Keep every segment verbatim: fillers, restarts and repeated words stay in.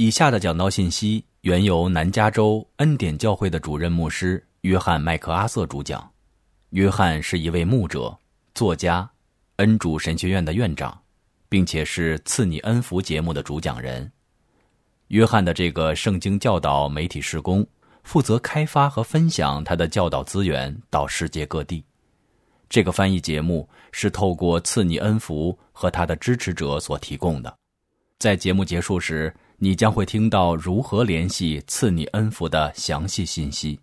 以下的讲道信息原由南加州恩典教会的主任牧师约翰麦克阿瑟主讲。约翰是一位牧者、作家、恩主神学院的院长，并且是赐你恩福节目的主讲人。约翰的这个圣经教导媒体事工负责开发和分享他的教导资源到世界各地。这个翻译节目是透过赐你恩福和他的支持者所提供的。在节目结束时，你将会听到如何联系赐你恩福的详细信息。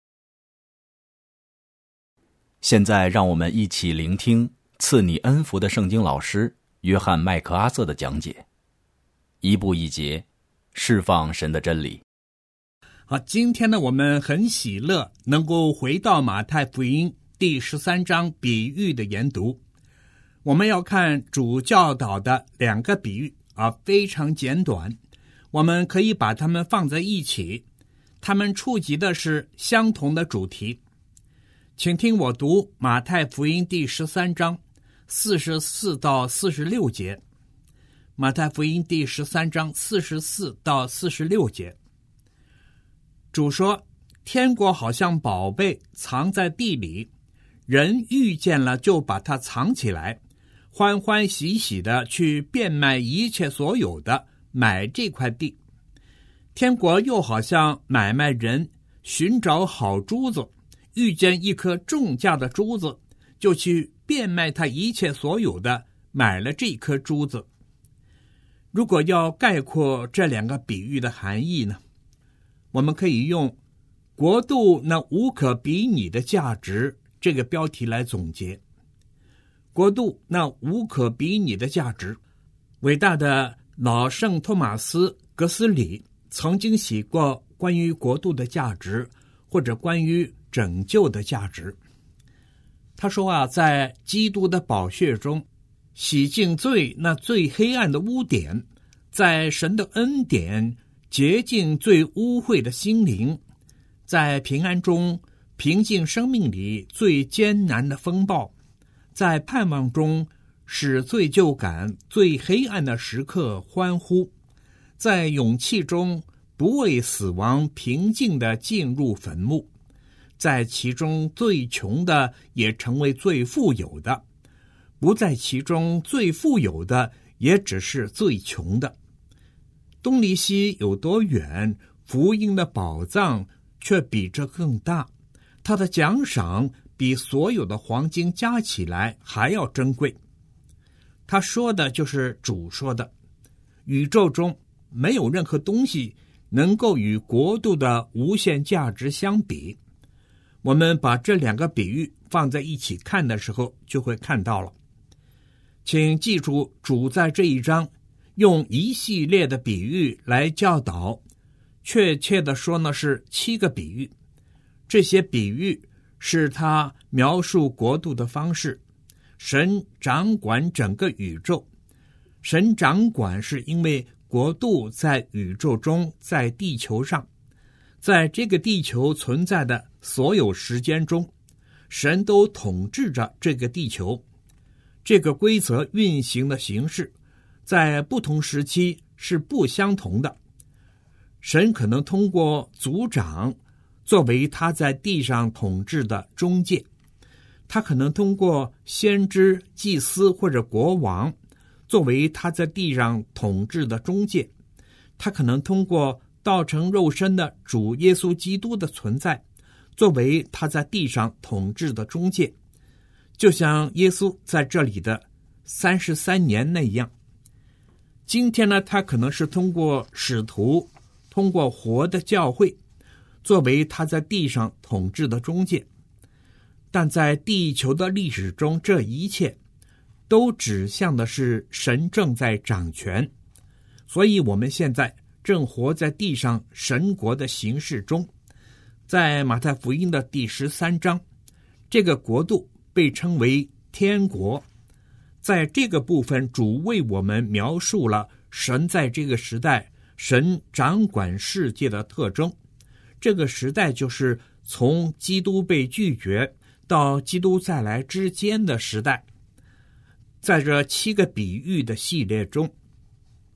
现在让我们一起聆听赐你恩福的圣经老师约翰麦克阿瑟的讲解。一步一节，释放神的真理。 好，今天呢，我们很喜乐能够回到马太福音第十三章比喻的研读。我们要看主教导的两个比喻啊，非常简短，我们可以把它们放在一起，它们触及的是相同的主题。请听我读马太福音第十三章四十四到四十六节。马太福音第十三章四十四到四十六节。主说，天国好像宝贝藏在地里，人遇见了就把它藏起来，欢欢喜喜的去变卖一切所有的，买这块地。天国又好像买卖人寻找好珠子，遇见一颗重价的珠子，就去变卖他一切所有的，买了这颗珠子。如果要概括这两个比喻的含义呢，我们可以用国度那无可比拟的价值这个标题来总结。国度那无可比拟的价值，伟大的老圣托马斯格斯里曾经写过关于国度的价值，或者关于拯救的价值。他说啊，在基督的宝血中洗净罪那最黑暗的污点，在神的恩典洁净最污秽的心灵，在平安中平静生命里最艰难的风暴，在盼望中使罪疚感最黑暗的时刻欢呼，在勇气中不为死亡平静地进入坟墓，在其中最穷的也成为最富有的，不在其中最富有的也只是最穷的。东离西有多远，福音的宝藏却比这更大，它的奖赏比所有的黄金加起来还要珍贵。他说的就是主说的，宇宙中没有任何东西能够与国度的无限价值相比。我们把这两个比喻放在一起看的时候，就会看到了。请记住，主在这一章用一系列的比喻来教导，确切的说呢是七个比喻。这些比喻是他描述国度的方式。神掌管整个宇宙，神掌管是因为国度在宇宙中，在地球上，在这个地球存在的所有时间中，神都统治着这个地球。这个规则运行的形式在不同时期是不相同的。神可能通过族长作为他在地上统治的中介，他可能通过先知、祭司或者国王作为他在地上统治的中介，他可能通过道成肉身的主耶稣基督的存在作为他在地上统治的中介，就像耶稣在这里的三十三年那样。今天呢，他可能是通过使徒，通过活的教会作为他在地上统治的中介。但在地球的历史中，这一切都指向的是神正在掌权。所以我们现在正活在地上神国的形式中。在马太福音的第十三章，这个国度被称为天国。在这个部分，主为我们描述了神在这个时代，神掌管世界的特征。这个时代就是从基督被拒绝到基督再来之间的时代。在这七个比喻的系列中，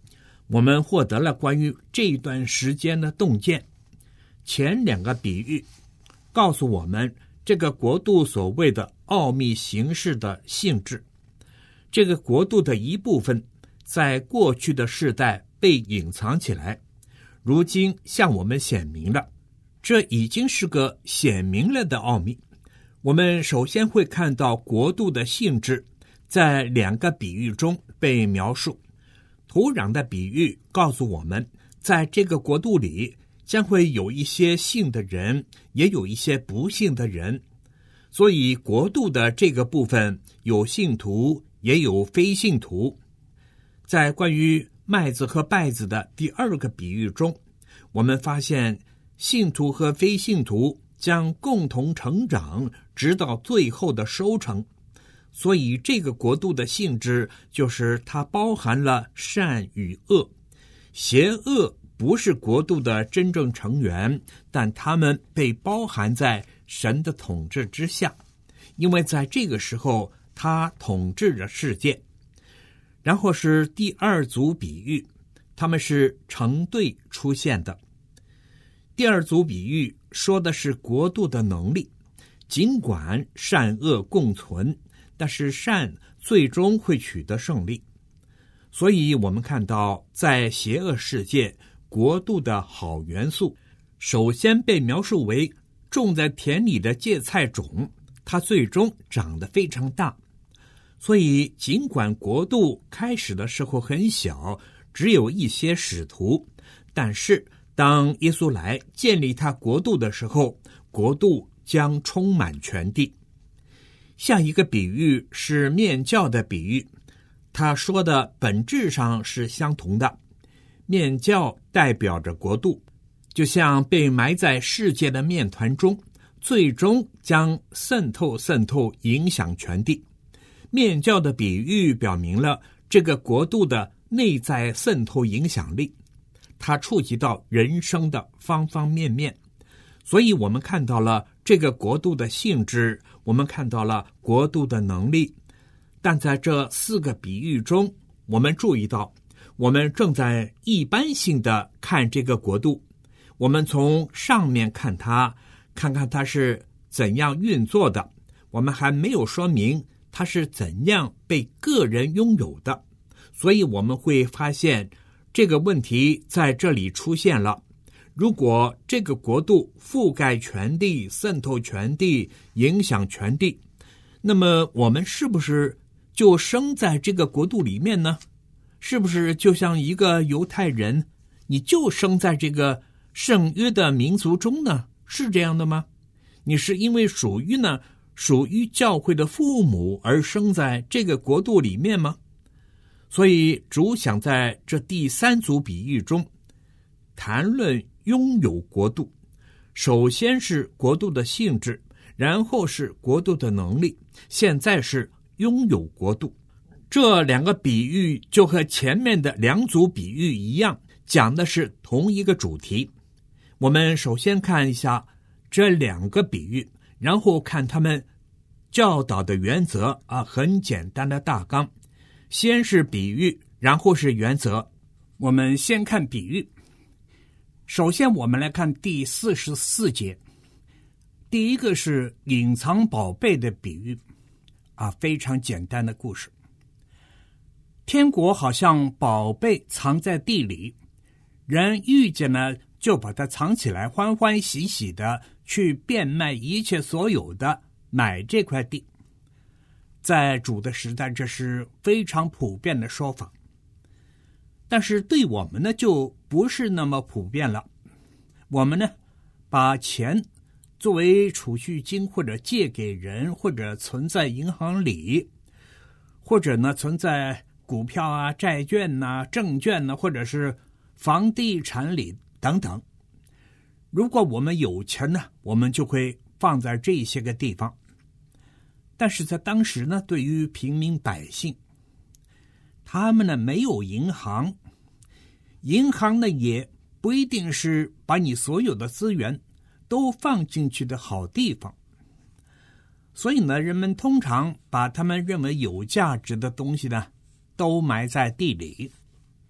我们获得了关于这一段时间的洞见。前两个比喻告诉我们这个国度所谓的奥秘形式的性质。这个国度的一部分在过去的世代被隐藏起来，如今向我们显明了，这已经是个显明了的奥秘。我们首先会看到国度的性质在两个比喻中被描述。土壤的比喻告诉我们，在这个国度里将会有一些信的人，也有一些不信的人，所以国度的这个部分有信徒也有非信徒。在关于麦子和稗子的第二个比喻中，我们发现信徒和非信徒将共同成长，直到最后的收成。所以这个国度的性质就是它包含了善与恶。邪恶不是国度的真正成员，但他们被包含在神的统治之下，因为在这个时候他统治着世界。然后是第二组比喻，他们是成对出现的。第二组比喻说的是国度的能力，尽管善恶共存，但是善最终会取得胜利。所以我们看到在邪恶世界，国度的好元素首先被描述为种在田里的芥菜种，它最终长得非常大。所以尽管国度开始的时候很小，只有一些使徒，但是当耶稣来建立他国度的时候，国度将充满全地。下一个比喻是面教的比喻，他说的本质上是相同的。面教代表着国度，就像被埋在世界的面团中，最终将渗透渗透影响全地。面教的比喻表明了这个国度的内在渗透影响力，它触及到人生的方方面面。所以我们看到了这个国度的性质，我们看到了国度的能力。但在这四个比喻中，我们注意到我们正在一般性的看这个国度，我们从上面看它，看看它是怎样运作的，我们还没有说明它是怎样被个人拥有的。所以我们会发现这个问题在这里出现了。如果这个国度覆盖全地，渗透全地，影响全地，那么我们是不是就生在这个国度里面呢？是不是就像一个犹太人，你就生在这个圣约的民族中呢？是这样的吗？你是因为属于呢属于教会的父母而生在这个国度里面吗？所以主想在这第三组比喻中谈论拥有国度，首先是国度的性质，然后是国度的能力，现在是拥有国度。这两个比喻就和前面的两组比喻一样，讲的是同一个主题。我们首先看一下这两个比喻，然后看他们教导的原则啊，很简单的大纲。先是比喻，然后是原则。我们先看比喻。首先我们来看第四十四节，第一个是隐藏宝贝的比喻啊，非常简单的故事。天国好像宝贝藏在地里，人遇见了就把它藏起来，欢欢喜喜的去变卖一切所有的买这块地。在主的时代，这是非常普遍的说法。但是对我们呢，就不是那么普遍了。我们呢，把钱作为储蓄金，或者借给人，或者存在银行里，或者呢存在股票啊、债券啊、证券啊，或者是房地产里等等。如果我们有钱呢，我们就会放在这些个地方。但是在当时呢，对于平民百姓，他们呢没有银行，银行呢也不一定是把你所有的资源都放进去的好地方。所以呢，人们通常把他们认为有价值的东西呢，都埋在地里。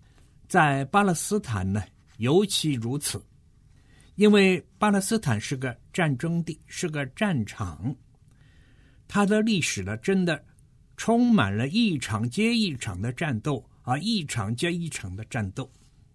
在巴勒斯坦呢，尤其如此，因为巴勒斯坦是个战争地，是个战场，它的历史呢，真的充满了一场接一场的战斗啊，一场接一场的战斗。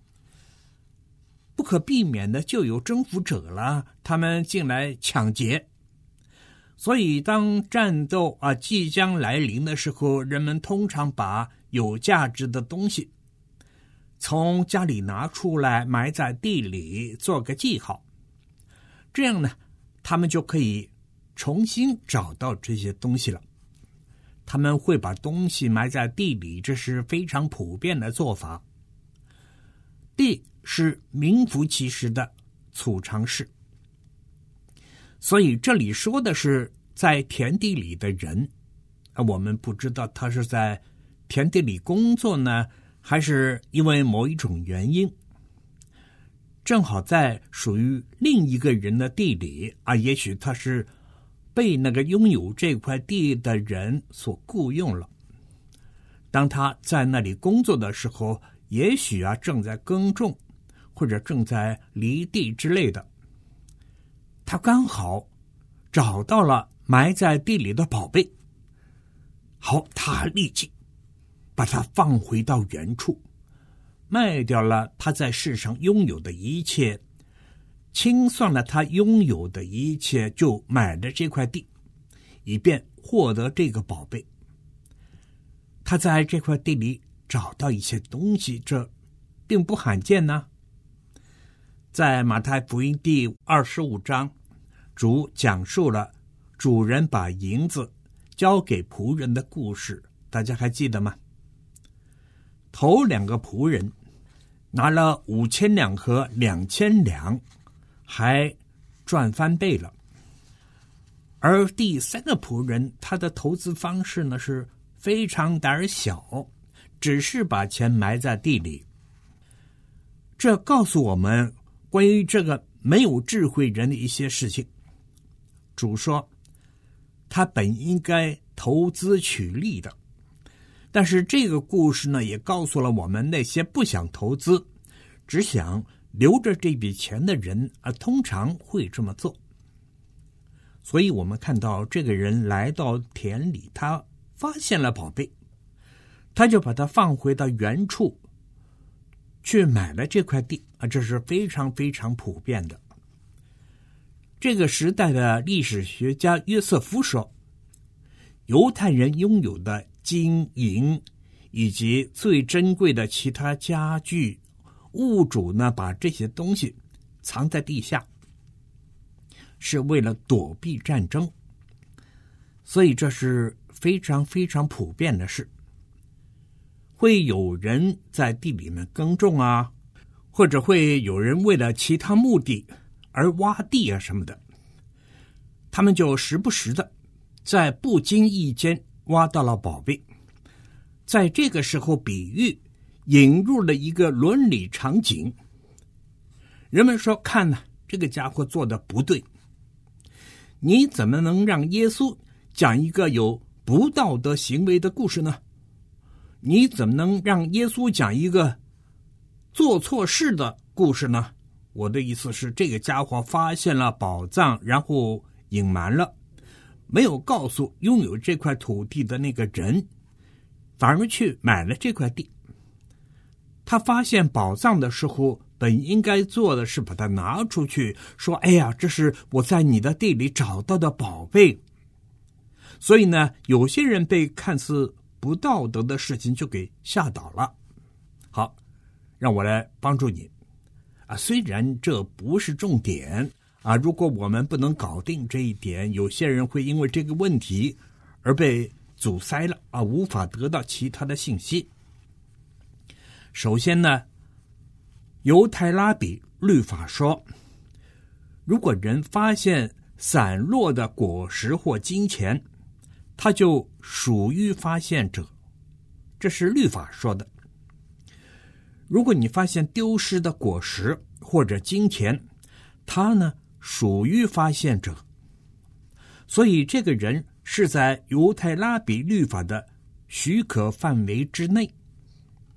不可避免的就有征服者了，他们进来抢劫。所以当战斗啊即将来临的时候，人们通常把有价值的东西从家里拿出来，埋在地里做个记号，这样呢他们就可以重新找到这些东西了。他们会把东西埋在地里，这是非常普遍的做法。地是名副其实的储藏室，所以这里说的是在田地里的人，我们不知道他是在田地里工作呢，还是因为某一种原因，正好在属于另一个人的地里啊，也许他是被那个拥有这块地的人所雇用了。当他在那里工作的时候，也许啊正在耕种，或者正在犁地之类的，他刚好找到了埋在地里的宝贝。好，他立即把它放回到原处，卖掉了他在世上拥有的一切，清算了他拥有的一切，就买了这块地，以便获得这个宝贝。他在这块地里找到一些东西，这并不罕见呢。在马太福音第二十五章，主讲述了主人把银子交给仆人的故事，大家还记得吗？头两个仆人拿了五千两和两千两，还赚翻倍了。而第三个仆人，他的投资方式呢是非常胆小，只是把钱埋在地里。这告诉我们关于这个没有智慧人的一些事情。主说他本应该投资取利的，但是这个故事呢也告诉了我们那些不想投资只想留着这笔钱的人啊，通常会这么做。所以我们看到这个人来到田里，他发现了宝贝，他就把它放回到原处去买了这块地啊，这是非常非常普遍的。这个时代的历史学家约瑟夫说，犹太人拥有的金银以及最珍贵的其他家具，物主呢把这些东西藏在地下，是为了躲避战争，所以这是非常非常普遍的事。会有人在地里面耕种啊，或者会有人为了其他目的而挖地啊什么的，他们就时不时的在不经意间挖到了宝贝。在这个时候，比喻引入了一个伦理场景。人们说，看呢，这个家伙做的不对，你怎么能让耶稣讲一个有不道德行为的故事呢？你怎么能让耶稣讲一个做错事的故事呢？我的意思是，这个家伙发现了宝藏，然后隐瞒了，没有告诉拥有这块土地的那个人，反而去买了这块地。他发现宝藏的时候，本应该做的是把它拿出去，说，哎呀，这是我在你的地里找到的宝贝。所以呢，有些人被看似不道德的事情就给吓倒了。好，让我来帮助你啊，虽然这不是重点啊，如果我们不能搞定这一点，有些人会因为这个问题而被阻塞了啊，无法得到其他的信息。首先呢，犹太拉比律法说，如果人发现散落的果实或金钱，他就属于发现者，这是律法说的。如果你发现丢失的果实或者金钱，他呢属于发现者。所以这个人是在犹太拉比律法的许可范围之内。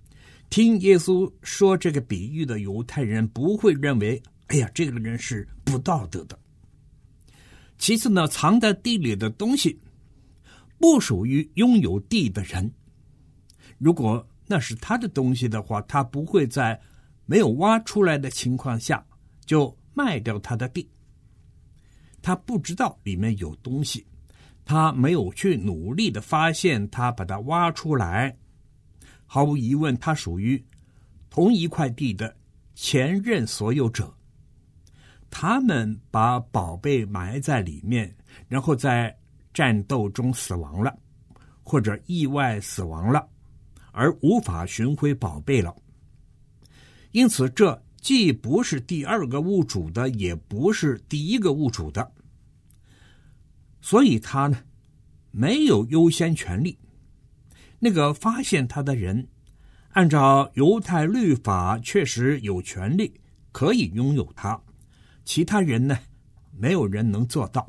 听耶稣说这个比喻的犹太人不会认为，哎呀，这个人是不道德的。其次呢，藏在地里的东西不属于拥有地的人，如果那是他的东西的话，他不会在没有挖出来的情况下就卖掉他的地。他不知道里面有东西，他没有去努力的发现，他把它挖出来，毫无疑问他属于同一块地的前任所有者。他们把宝贝埋在里面，然后在战斗中死亡了，或者意外死亡了，而无法寻回宝贝了。因此这既不是第二个物主的，也不是第一个物主的，所以他呢没有优先权利。那个发现他的人按照犹太律法确实有权利可以拥有它，其他人呢没有人能做到。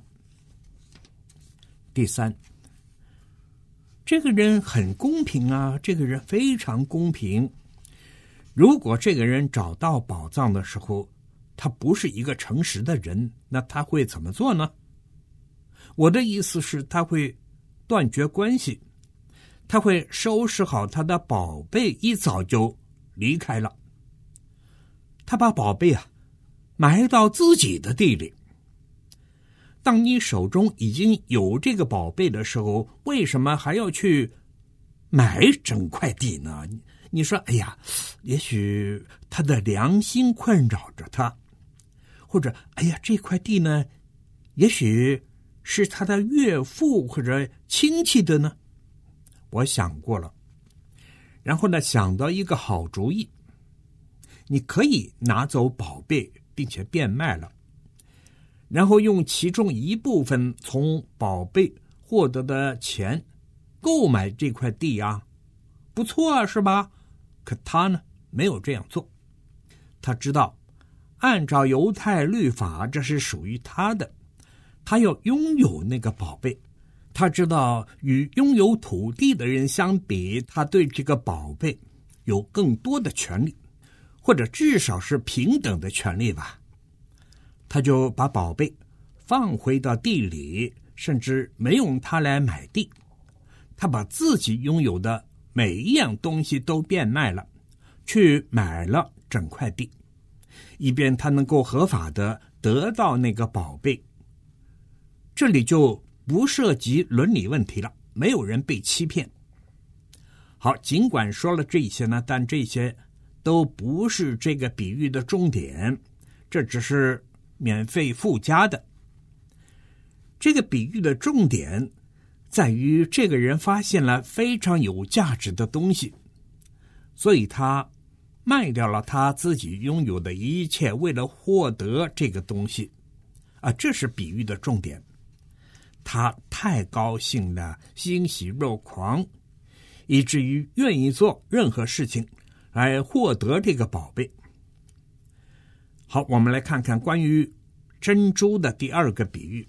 第三，这个人很公平啊，这个人非常公平。如果这个人找到宝藏的时候，他不是一个诚实的人，那他会怎么做呢？我的意思是，他会断绝关系，他会收拾好他的宝贝，一早就离开了。他把宝贝啊埋到自己的地里。当你手中已经有这个宝贝的时候，为什么还要去买整块地呢？你说，哎呀，也许他的良心困扰着他，或者，哎呀，这块地呢，也许是他的岳父或者亲戚的呢。我想过了，然后呢，想到一个好主意，你可以拿走宝贝，并且变卖了，然后用其中一部分从宝贝获得的钱购买这块地啊，不错啊，是吧？可他呢，没有这样做。他知道，按照犹太律法，这是属于他的，他要拥有那个宝贝。他知道，与拥有土地的人相比，他对这个宝贝有更多的权利，或者至少是平等的权利吧。他就把宝贝放回到地里，甚至没用它来买地。他把自己拥有的每一样东西都变卖了，去买了整块地，以便他能够合法的得到那个宝贝。这里就不涉及伦理问题了，没有人被欺骗。好，尽管说了这些呢，但这些都不是这个比喻的重点，这只是免费附加的。这个比喻的重点在于这个人发现了非常有价值的东西，所以他卖掉了他自己拥有的一切，为了获得这个东西啊，这是比喻的重点。他太高兴了，欣喜若狂，以至于愿意做任何事情来获得这个宝贝。好，我们来看看关于珍珠的第二个比喻。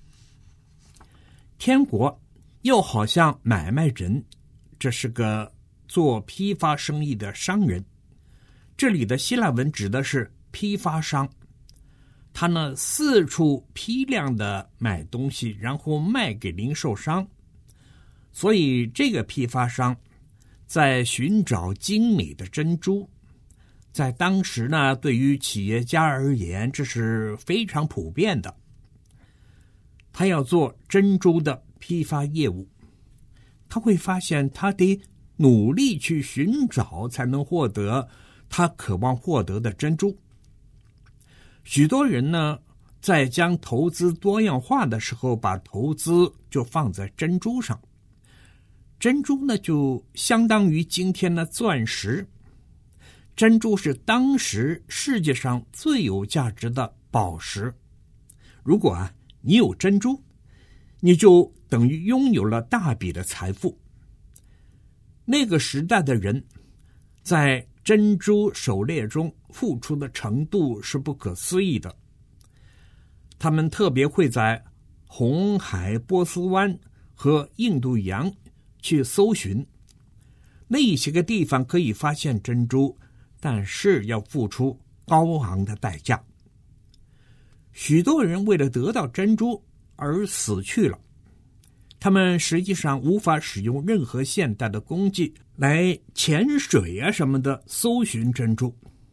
天国又好像买卖人，这是个做批发生意的商人。这里的希腊文指的是批发商，他呢四处批量的买东西，然后卖给零售商。所以这个批发商在寻找精美的珍珠，在当时呢，对于企业家而言，这是非常普遍的。他要做珍珠的批发业务，他会发现他得努力去寻找，才能获得他渴望获得的珍珠。许多人呢，在将投资多样化的时候，把投资就放在珍珠上。珍珠呢，就相当于今天的钻石。珍珠是当时世界上最有价值的宝石。如果啊，你有珍珠，你就等于拥有了大笔的财富。那个时代的人在珍珠狩猎中付出的程度是不可思议的。他们特别会在红海、波斯湾和印度洋去搜寻， 那些个地方可以发现珍珠，但是要付出高昂的代价。许多人为了得到珍珠而死去了，他们实际上无法使用任何现代的工具来潜水啊什么的搜寻珍珠。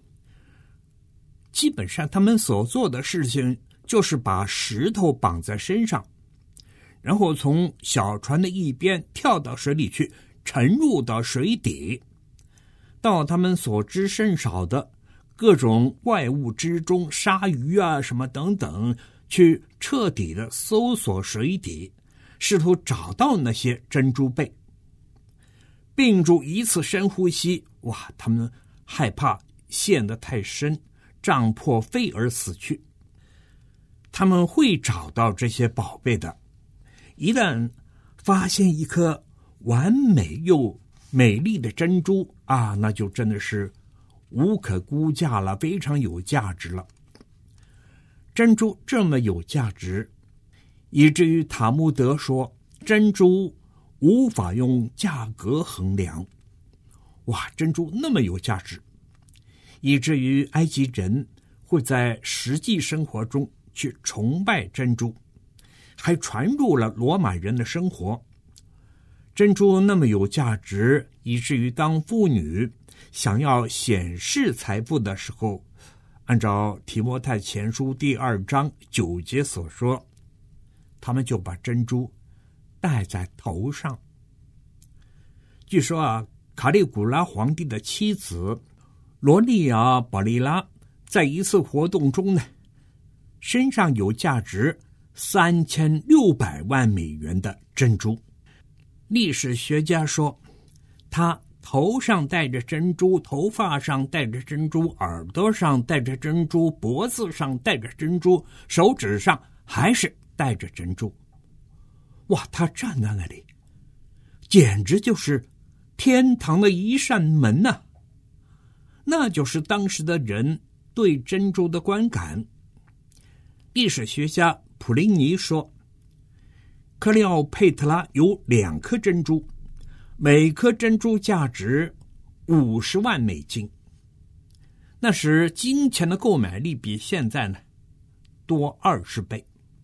基本上他们所做的事情就是把石头绑在身上，然后从小船的一边跳到水里去，沉入到水底，到他们所知甚少的各种怪物之中，鲨鱼啊什么等等，去彻底的搜索水底，试图找到那些珍珠贝。并住一次深呼吸，哇，他们害怕陷得太深，胀破肺而死去。他们会找到这些宝贝的，一旦发现一颗完美又美丽的珍珠啊，那就真的是无可估价了，非常有价值了。珍珠这么有价值，以至于塔木德说珍珠无法用价格衡量。哇，珍珠那么有价值，以至于埃及人会在实际生活中去崇拜珍珠，还传入了罗马人的生活。珍珠那么有价值，以至于当妇女想要显示财富的时候，按照提摩太前书第二章九节所说，他们就把珍珠戴在头上。据说啊，卡利古拉皇帝的妻子罗利亚保利拉在一次活动中呢，身上有价值三千六百万美元的珍珠。历史学家说，他头上戴着珍珠，头发上戴着珍珠，耳朵上戴着珍珠，脖子上戴着珍珠，手指上还是戴着珍珠。哇，他站在那里，简直就是天堂的一扇门呐、啊！那就是当时的人对珍珠的观感。历史学家普林尼说，克利奥佩特拉有两颗珍珠，每颗珍珠价值五十万美金。那时金钱的购买力比现在呢多二十倍。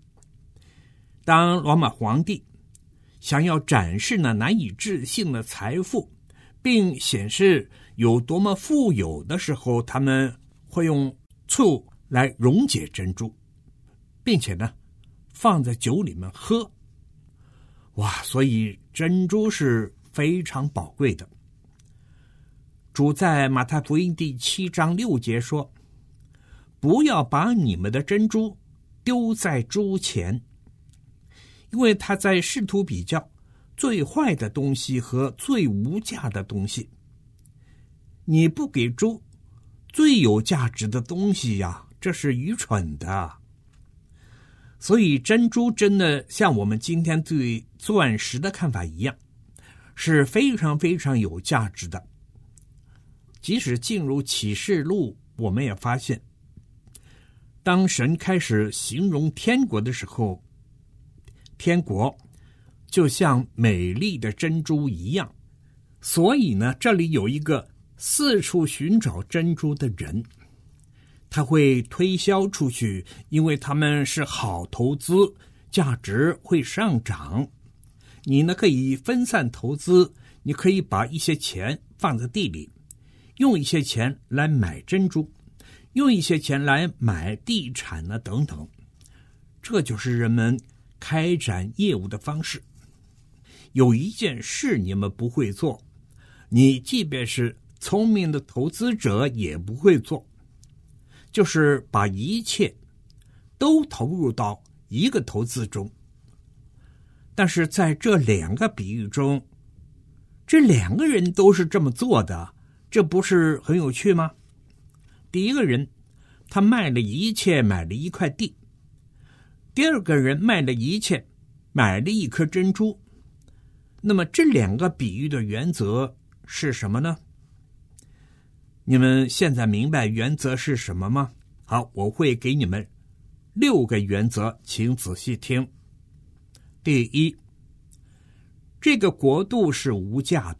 当罗马皇帝想要展示那难以置信的财富，并显示有多么富有的时候，他们会用醋来溶解珍珠，并且呢放在酒里面喝。哇，所以珍珠是非常宝贵的。主在马太福音第七章六节说，不要把你们的珍珠丢在猪前，因为他在试图比较最坏的东西和最无价的东西。你不给猪最有价值的东西呀，这是愚蠢的。所以珍珠真的像我们今天对钻石的看法一样，是非常非常有价值的。即使进入启示录，我们也发现，当神开始形容天国的时候，天国就像美丽的珍珠一样。所以呢，这里有一个四处寻找珍珠的人，他会推销出去，因为他们是好投资，价值会上涨。你呢可以分散投资，你可以把一些钱放在地里，用一些钱来买珍珠，用一些钱来买地产呢等等。这就是人们开展业务的方式。有一件事你们不会做，你即便是聪明的投资者也不会做，就是把一切都投入到一个投资中。但是在这两个比喻中，这两个人都是这么做的，这不是很有趣吗？第一个人他卖了一切买了一块地，第二个人卖了一切买了一颗珍珠。那么这两个比喻的原则是什么呢？你们现在明白原则是什么吗？好，我会给你们六个原则，请仔细听。第一，这个国度是无价的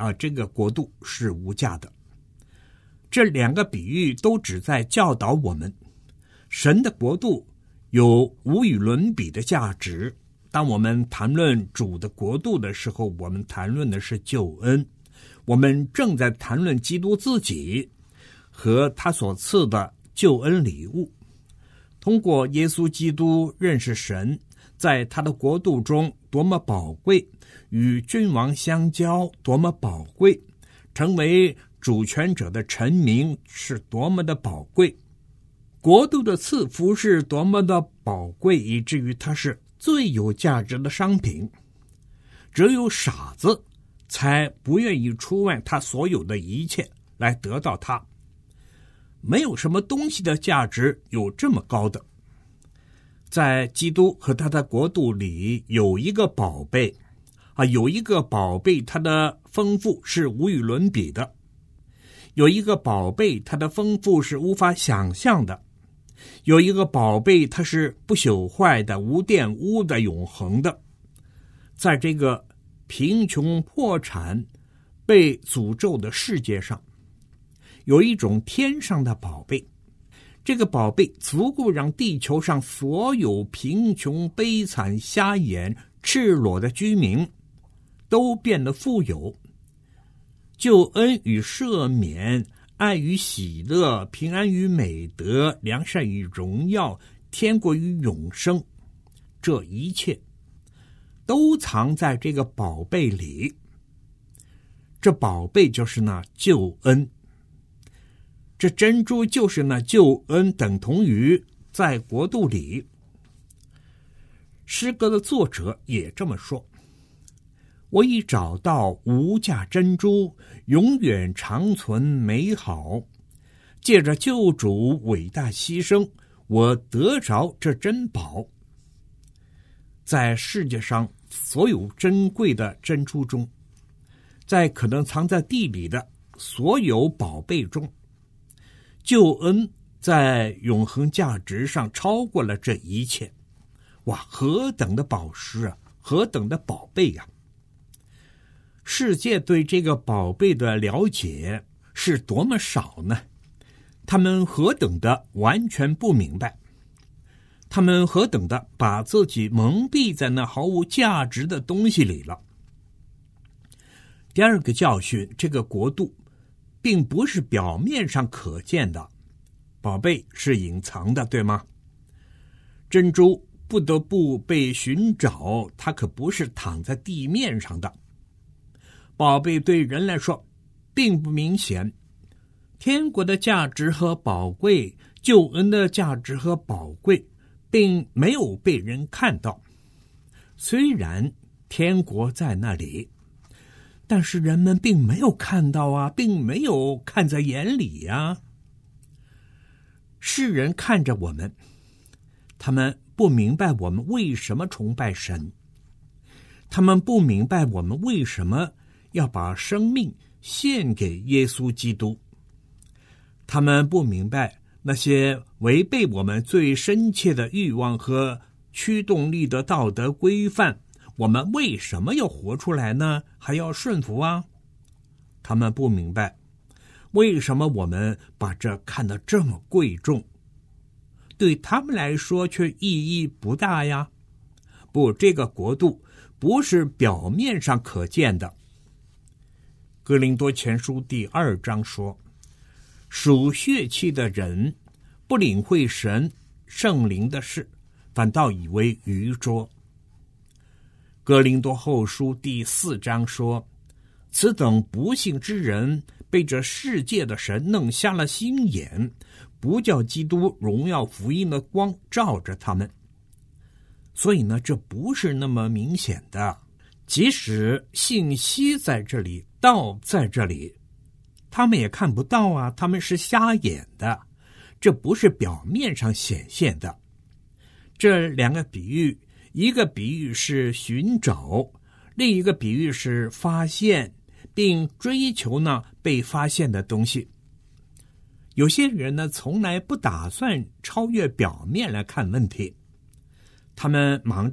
啊，这个国度是无价的。这两个比喻都旨在教导我们，神的国度有无与伦比的价值。当我们谈论主的国度的时候，我们谈论的是救恩，我们正在谈论基督自己和他所赐的救恩礼物。通过耶稣基督认识神，在他的国度中多么宝贵，与君王相交多么宝贵，成为主权者的臣民是多么的宝贵，国度的赐福是多么的宝贵，以至于它是最有价值的商品。只有傻子才不愿意出卖他所有的一切来得到它。没有什么东西的价值有这么高的。在基督和他的国度里有一个宝贝啊，有一个宝贝，它的丰富是无与伦比的。有一个宝贝，它的丰富是无法想象的。有一个宝贝，它是不朽坏的、无玷污的、永恒的。在这个贫穷、破产、被诅咒的世界上，有一种天上的宝贝，这个宝贝足够让地球上所有贫穷、悲惨、瞎眼、赤裸的居民都变得富有。救恩与赦免，爱与喜乐，平安与美德，良善与荣耀，天国与永生，这一切都藏在这个宝贝里。这宝贝就是那救恩，这珍珠就是那救恩，等同于在国度里。诗歌的作者也这么说，我已找到无价珍珠，永远长存美好。借着救主伟大牺牲，我得着这珍宝。在世界上所有珍贵的珍珠中，在可能藏在地里的所有宝贝中，救恩在永恒价值上超过了这一切。哇，何等的宝石啊，何等的宝贝啊！世界对这个宝贝的了解是多么少呢？他们何等的完全不明白，他们何等的把自己蒙蔽在那毫无价值的东西里了。第二个教训，这个国度并不是表面上可见的，宝贝是隐藏的，对吗？珍珠不得不被寻找，它可不是躺在地面上的。宝贝对人来说并不明显，天国的价值和宝贵，救恩的价值和宝贵，并没有被人看到。虽然天国在那里，但是人们并没有看到啊，并没有看在眼里啊。世人看着我们，他们不明白我们为什么崇拜神，他们不明白我们为什么要把生命献给耶稣基督，他们不明白那些违背我们最深切的欲望和驱动力的道德规范，我们为什么要活出来呢？还要顺服啊？他们不明白为什么我们把这看得这么贵重，对他们来说却意义不大呀。不，这个国度不是表面上可见的。哥林多前书第二章说，属血气的人不领会神圣灵的事，反倒以为愚拙。哥林多后书第四章说，此等不幸之人被这世界的神弄瞎了心眼，不叫基督荣耀福音的光照着他们。所以呢，这不是那么明显的。即使信息在这里，道在这里，他们也看不到啊，他们是瞎眼的，这不是表面上显现的。这两个比喻，一个比喻是寻找，另一个比喻是发现并追求呢被发现的东西。有些人呢从来不打算超越表面来看问题，他们忙着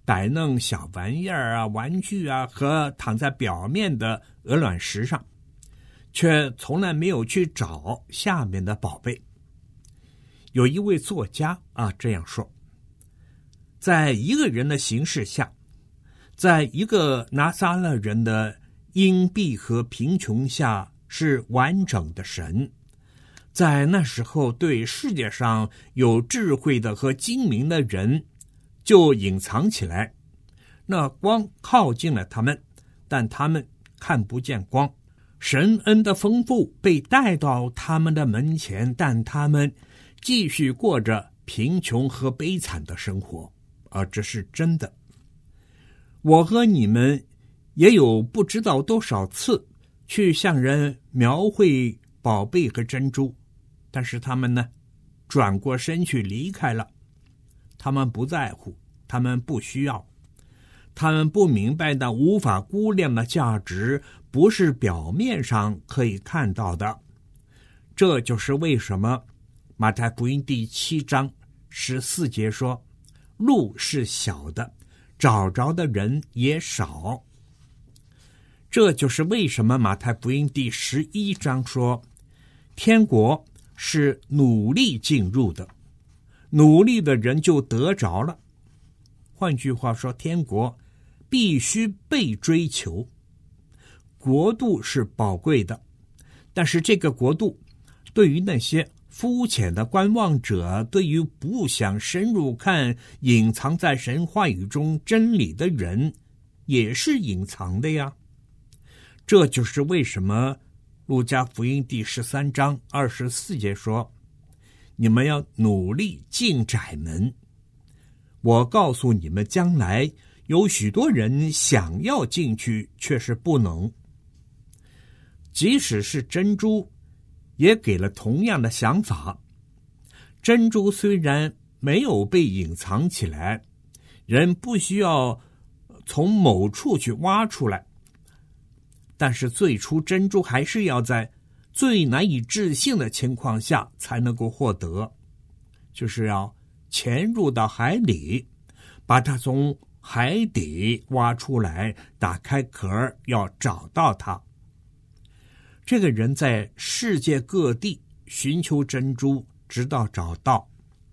摆弄小玩意儿啊、玩具啊和躺在表面的鹅卵石上，却从来没有去找下面的宝贝。有一位作家啊这样说，在一个人的形式下，在一个拿撒勒人的阴蔽和贫穷下是完整的神，在那时候对世界上有智慧的和精明的人就隐藏起来，那光靠近了他们，但他们看不见光。神恩的丰富被带到他们的门前，但他们继续过着贫穷和悲惨的生活，而这是真的。我和你们也有不知道多少次去向人描绘宝贝和珍珠，但是他们呢，转过身去离开了。他们不在乎，他们不需要，他们不明白的无法估量的价值不是表面上可以看到的。这就是为什么马太福音第七章十四节说，路是小的，找着的人也少。这就是为什么马太福音第十一章说，天国是努力进入的，努力的人就得着了。换句话说，天国必须被追求。国度是宝贵的，但是这个国度对于那些肤浅的观望者，对于不想深入看隐藏在神话语中真理的人，也是隐藏的呀。这就是为什么路加福音第十三章二十四节说，你们要努力进窄门。我告诉你们，将来有许多人想要进去，却是不能。即使是珍珠也给了同样的想法。珍珠虽然没有被隐藏起来，人不需要从某处去挖出来，但是最初珍珠还是要在最难以置信的情况下才能够获得，就是要潜入到海里，把它从海底挖出来，打开壳，要找到它。这个人在世界各地寻求珍珠，直到找到。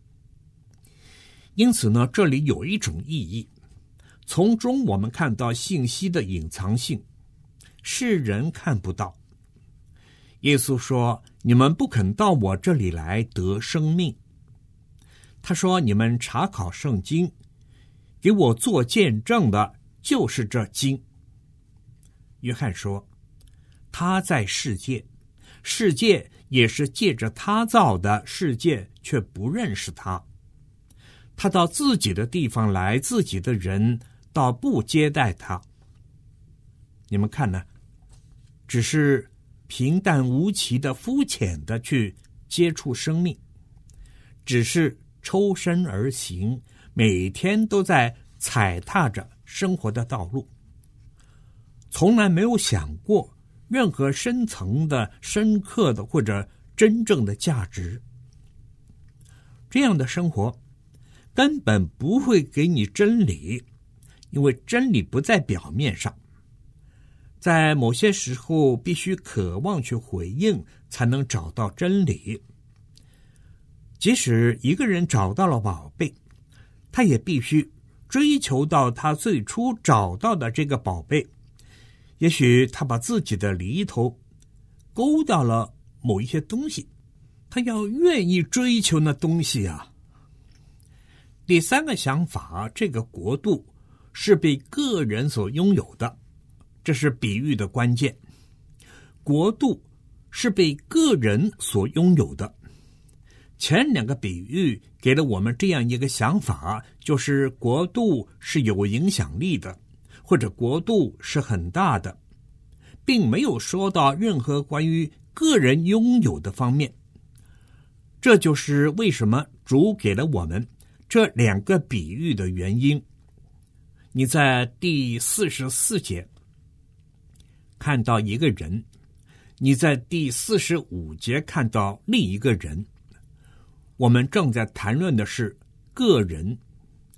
因此呢，这里有一种意义，从中我们看到信息的隐藏性，世人看不到。耶稣说，你们不肯到我这里来得生命。他说，你们查考圣经，给我做见证的就是这经。约翰说，他在世界，世界也是借着他造的，世界却不认识他。他到自己的地方来，自己的人倒不接待他。你们看呢，只是平淡无奇的、肤浅的去接触生命，只是抽身而行，每天都在踩踏着生活的道路，从来没有想过任何深层的、深刻的或者真正的价值。这样的生活根本不会给你真理，因为真理不在表面上，在某些时候必须渴望去回应，才能找到真理。即使一个人找到了宝贝，他也必须追求到他最初找到的这个宝贝。也许他把自己的犁头勾到了某一些东西，他要愿意追求那东西啊。第三个想法，这个国度是被个人所拥有的，这是比喻的关键。国度是被个人所拥有的。前两个比喻给了我们这样一个想法，就是国度是有影响力的，或者国度是很大的，并没有说到任何关于个人拥有的方面。这就是为什么主给了我们这两个比喻的原因。你在第四十四节看到一个人，你在第四十五节看到另一个人。我们正在谈论的是个人，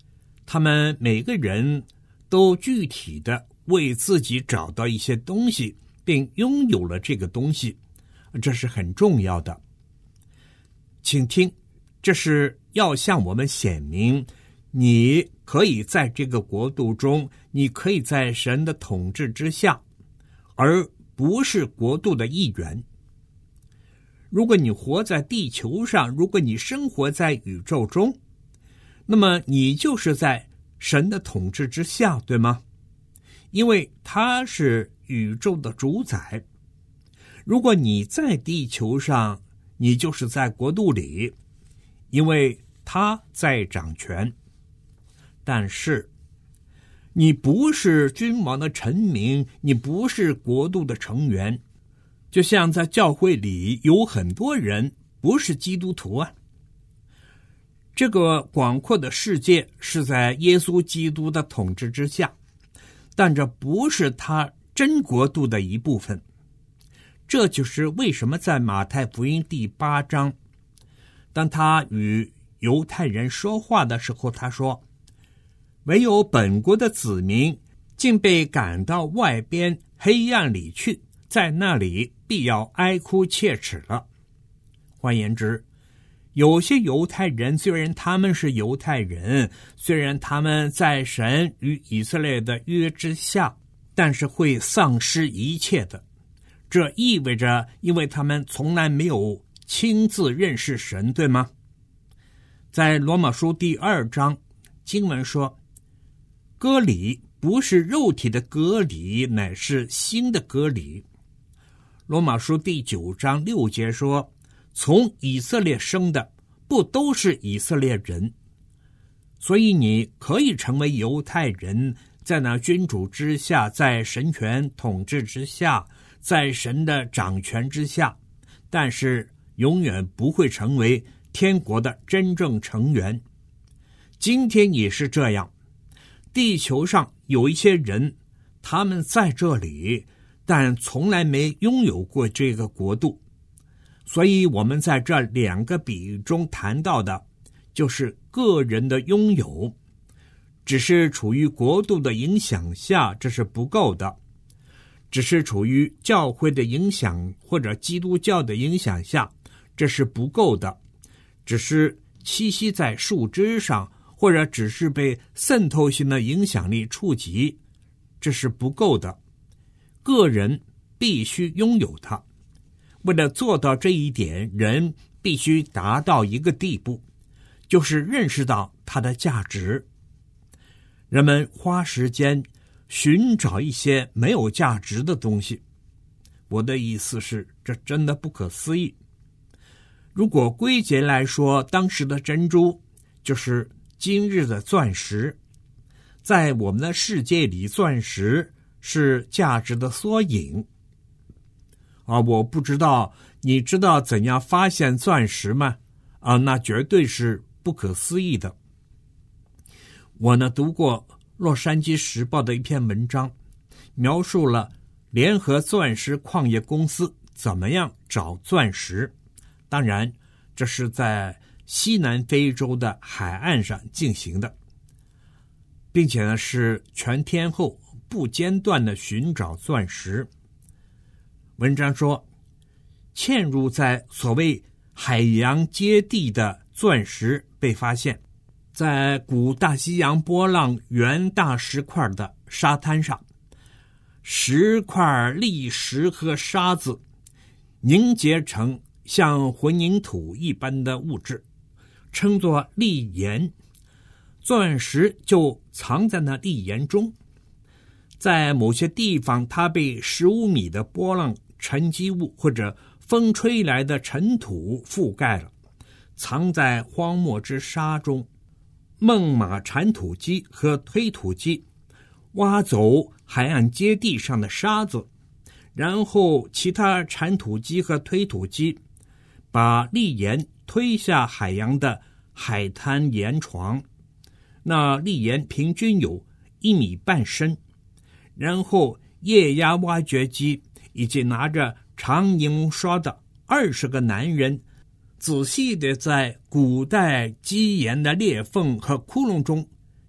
他们每个人都具体的为自己找到一些东西，并拥有了这个东西，这是很重要的。请听，这是要向我们显明，你可以在这个国度中，你可以在神的统治之下，而不是国度的一员。如果你活在地球上，如果你生活在宇宙中，那么你就是在神的统治之下，对吗？因为他是宇宙的主宰。如果你在地球上，你就是在国度里，因为他在掌权。但是你不是君王的臣民，你不是国度的成员，就像在教会里有很多人不是基督徒啊。这个广阔的世界是在耶稣基督的统治之下，但这不是他真国度的一部分。这就是为什么在马太福音第八章，当他与犹太人说话的时候，他说，唯有本国的子民竟被赶到外边黑暗里去，在那里必要哀哭切齿了。换言之，有些犹太人虽然他们是犹太人，虽然他们在神与以色列的约之下，但是会丧失一切的。这意味着，因为他们从来没有亲自认识神，对吗？在罗马书第二章，经文说，割礼不是肉体的割礼，乃是心的割礼。罗马书第九章六节说，从以色列生的不都是以色列人，所以你可以成为犹太人，在那君主之下，在神权统治之下，在神的掌权之下，但是永远不会成为天国的真正成员。今天也是这样，地球上有一些人，他们在这里，但从来没拥有过这个国度。所以我们在这两个比喻中谈到的，就是个人的拥有，只是处于国度的影响下，这是不够的；只是处于教会的影响或者基督教的影响下，这是不够的；只是栖息在树枝上，或者只是被渗透性的影响力触及，这是不够的。个人必须拥有它。为了做到这一点，人必须达到一个地步，就是认识到它的价值。人们花时间寻找一些没有价值的东西，我的意思是，这真的不可思议。如果归结来说，当时的珍珠就是今日的钻石。在我们的世界里，钻石是价值的缩影。啊，我不知道，你知道怎样发现钻石吗？啊，那绝对是不可思议的。我呢读过《洛杉矶时报》的一篇文章，描述了联合钻石矿业公司怎么样找钻石。当然，这是在西南非洲的海岸上进行的，并且呢是全天候不间断的寻找钻石。文章说，嵌入在所谓海洋接地的钻石被发现在古大西洋波浪原大石块的沙滩上，石块、砾石和沙子凝结成像混凝土一般的物质，称作砾岩。钻石就藏在那砾岩中，在某些地方，它被十五米的波浪沉积物或者风吹来的尘土覆盖了，藏在荒漠之沙中。猛犸铲土机和推土机挖走海岸接地上的沙子，然后其他铲土机和推土机把砾岩推下海洋的海滩岩床，那砾岩平均有一米半深，然后液压挖掘机以及拿着长柠檬刷的二十个男人，仔细地在古代基岩的裂缝和窟窿中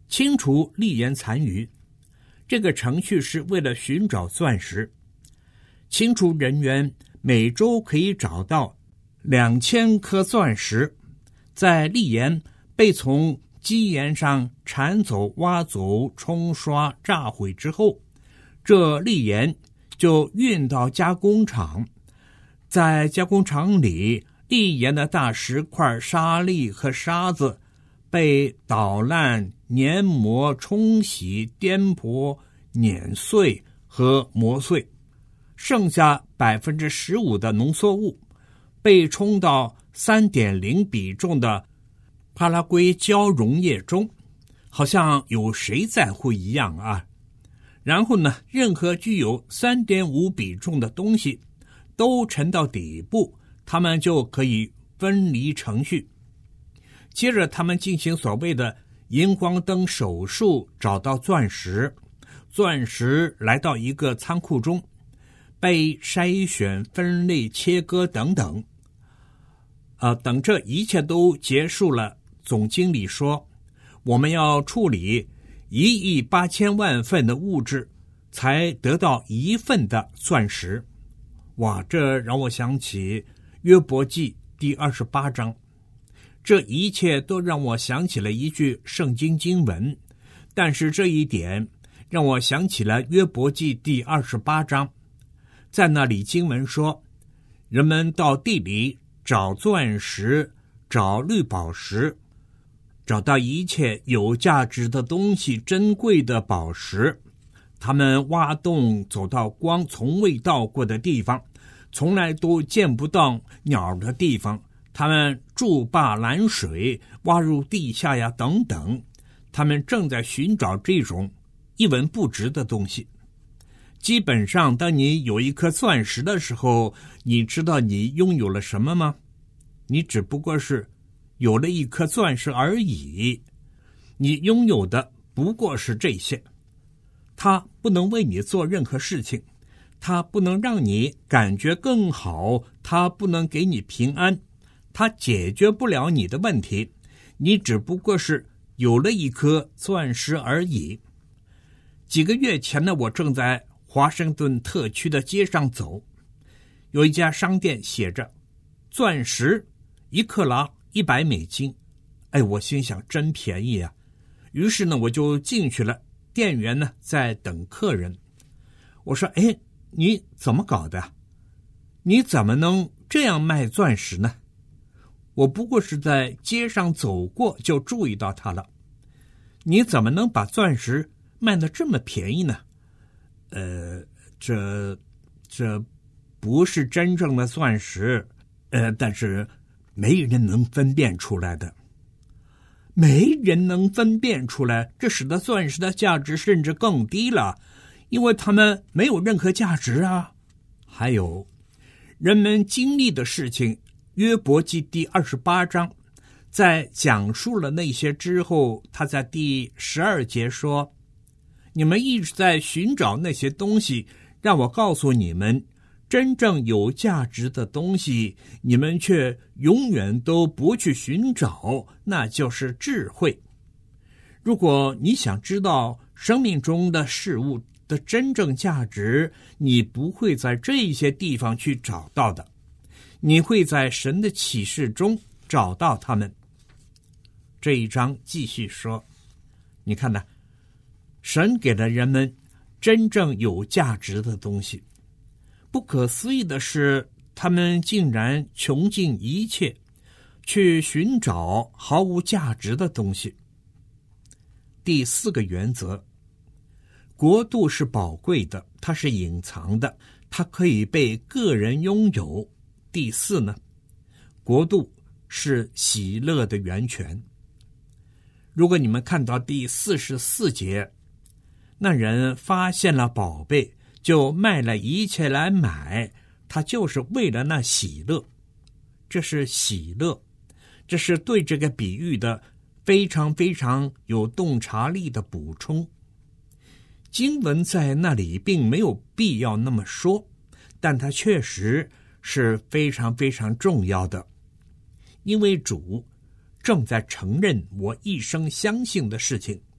清除砾岩残余。这个程序是为了寻找钻石。清除人员每周可以找到两千颗钻石，在砾岩被从基岩上铲走、挖走、冲刷、炸毁之后，这砾岩就运到加工厂。在加工厂里，砾岩的大石块、沙粒和沙子被捣烂、研磨、冲洗、颠簸、碾碎和磨碎，剩下百分之十五的浓缩物被冲到三点零比重的帕拉圭胶溶液中，好像有谁在乎一样啊。然后呢，任何具有三点五比重的东西都沉到底部，他们就可以分离程序。接着他们进行所谓的荧光灯手术，找到钻石。钻石来到一个仓库中，被筛选、分类、切割等等。呃，等这一切都结束了，总经理说，我们要处理一亿八千万份的物质，才得到一份的钻石。哇，这让我想起约伯记第二十八章。这一切都让我想起了一句圣经经文，但是这一点让我想起了约伯记第二十八章。在那里经文说，人们到地里找钻石，找绿宝石，找到一切有价值的东西，珍贵的宝石。他们挖洞走到光从未到过的地方，从来都见不到鸟的地方。他们筑坝拦水，挖入地下呀等等。他们正在寻找这种一文不值的东西。基本上当你有一颗钻石的时候，你知道你拥有了什么吗？你只不过是有了一颗钻石而已。你拥有的不过是这些。它不能为你做任何事情，它不能让你感觉更好，它不能给你平安，它解决不了你的问题。你只不过是有了一颗钻石而已。几个月前呢，我正在华盛顿特区的街上走，有一家商店写着钻石一克拉一百美金。哎，我心想真便宜啊。于是呢，我就进去了。店员呢在等客人。我说，哎，你怎么搞的？你怎么能这样卖钻石呢？我不过是在街上走过就注意到它了。你怎么能把钻石卖得这么便宜呢？呃，这这不是真正的钻石，呃，但是没人能分辨出来的。没人能分辨出来，这使得钻石的价值甚至更低了，因为它们没有任何价值啊。还有，人们经历的事情，约伯记第二十八章，在讲述了那些之后，他在第十二节说，你们一直在寻找那些东西，让我告诉你们，真正有价值的东西，你们却永远都不去寻找，那就是智慧。如果你想知道生命中的事物的真正价值，你不会在这些地方去找到的，你会在神的启示中找到它们。这一章继续说，你看呢，神给了人们真正有价值的东西。不可思议的是，他们竟然穷尽一切去寻找毫无价值的东西。第四个原则，国度是宝贵的，它是隐藏的，它可以被个人拥有。第四呢，国度是喜乐的源泉。如果你们看到第四十四节，那人发现了宝贝，就卖了一切来买，他就是为了那喜乐。这是喜乐，这是对这个比喻的非常非常有洞察力的补充。经文在那里并没有必要那么说，但它确实是非常非常重要的，因为主正在承认我一生相信的事情，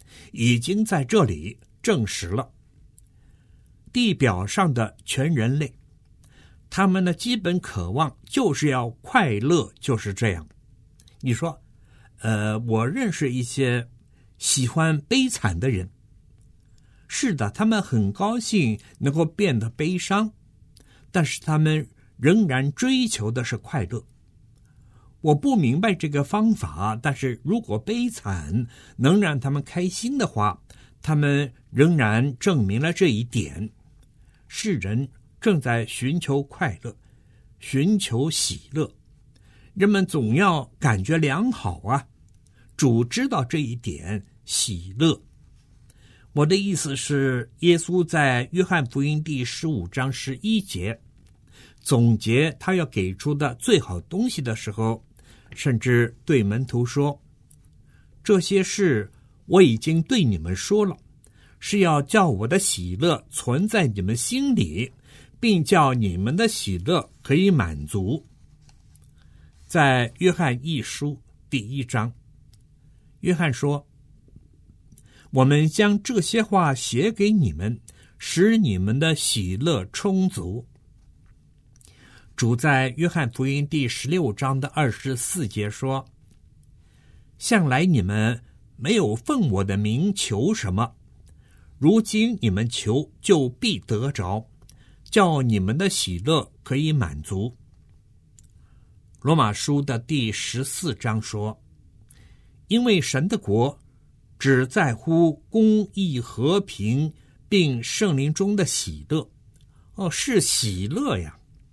已经在这里证实了。地表上的全人类，他们的基本渴望就是要快乐，就是这样。你说，呃，我认识一些喜欢悲惨的人，是的，他们很高兴能够变得悲伤，但是他们仍然追求的是快乐。我不明白这个方法，但是如果悲惨能让他们开心的话，他们仍然证明了这一点。世人正在寻求快乐，寻求喜乐，人们总要感觉良好啊。主知道这一点，喜乐。我的意思是，耶稣在约翰福音第十五章十一节总结他要给出的最好东西的时候，甚至对门徒说，这些事我已经对你们说了，是要叫我的喜乐存在你们心里，并叫你们的喜乐可以满足。在约翰一书第一章，约翰说，我们将这些话写给你们，使你们的喜乐充足。主在约翰福音第十六章的二十四节说，向来你们没有奉我的名求什么，如今你们求就必得着，叫你们的喜乐可以满足。罗马书的第十四章说，因为神的国只在乎公义、和平，并圣灵中的喜乐。哦，是喜乐呀。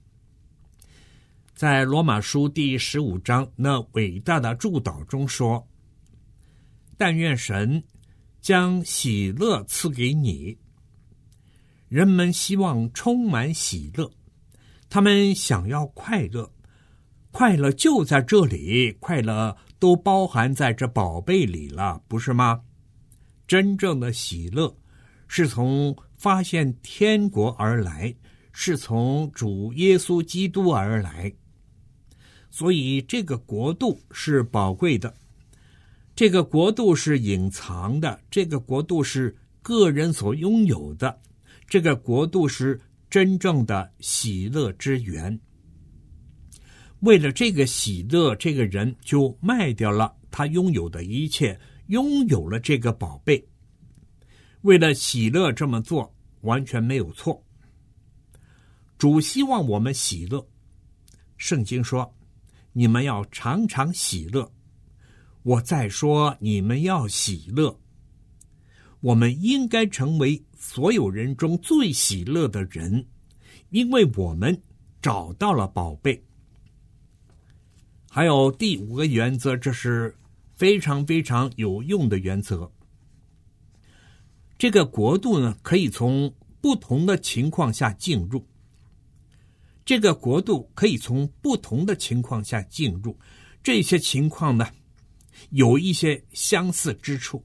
在罗马书第十五章那伟大的祝祷中说，但愿神将喜乐赐给你。人们希望充满喜乐，他们想要快乐，快乐就在这里，快乐都包含在这宝贝里了，不是吗？真正的喜乐是从发现天国而来，是从主耶稣基督而来。所以这个国度是宝贵的，这个国度是隐藏的，这个国度是个人所拥有的，这个国度是真正的喜乐之源。为了这个喜乐，这个人就卖掉了他拥有的一切，拥有了这个宝贝。为了喜乐这么做完全没有错。主希望我们喜乐，圣经说，你们要常常喜乐。我再说，你们要喜乐。我们应该成为所有人中最喜乐的人，因为我们找到了宝贝。还有第五个原则，这是非常非常有用的原则。这个国度呢，可以从不同的情况下进入。这个国度可以从不同的情况下进入，这些情况呢，有一些相似之处。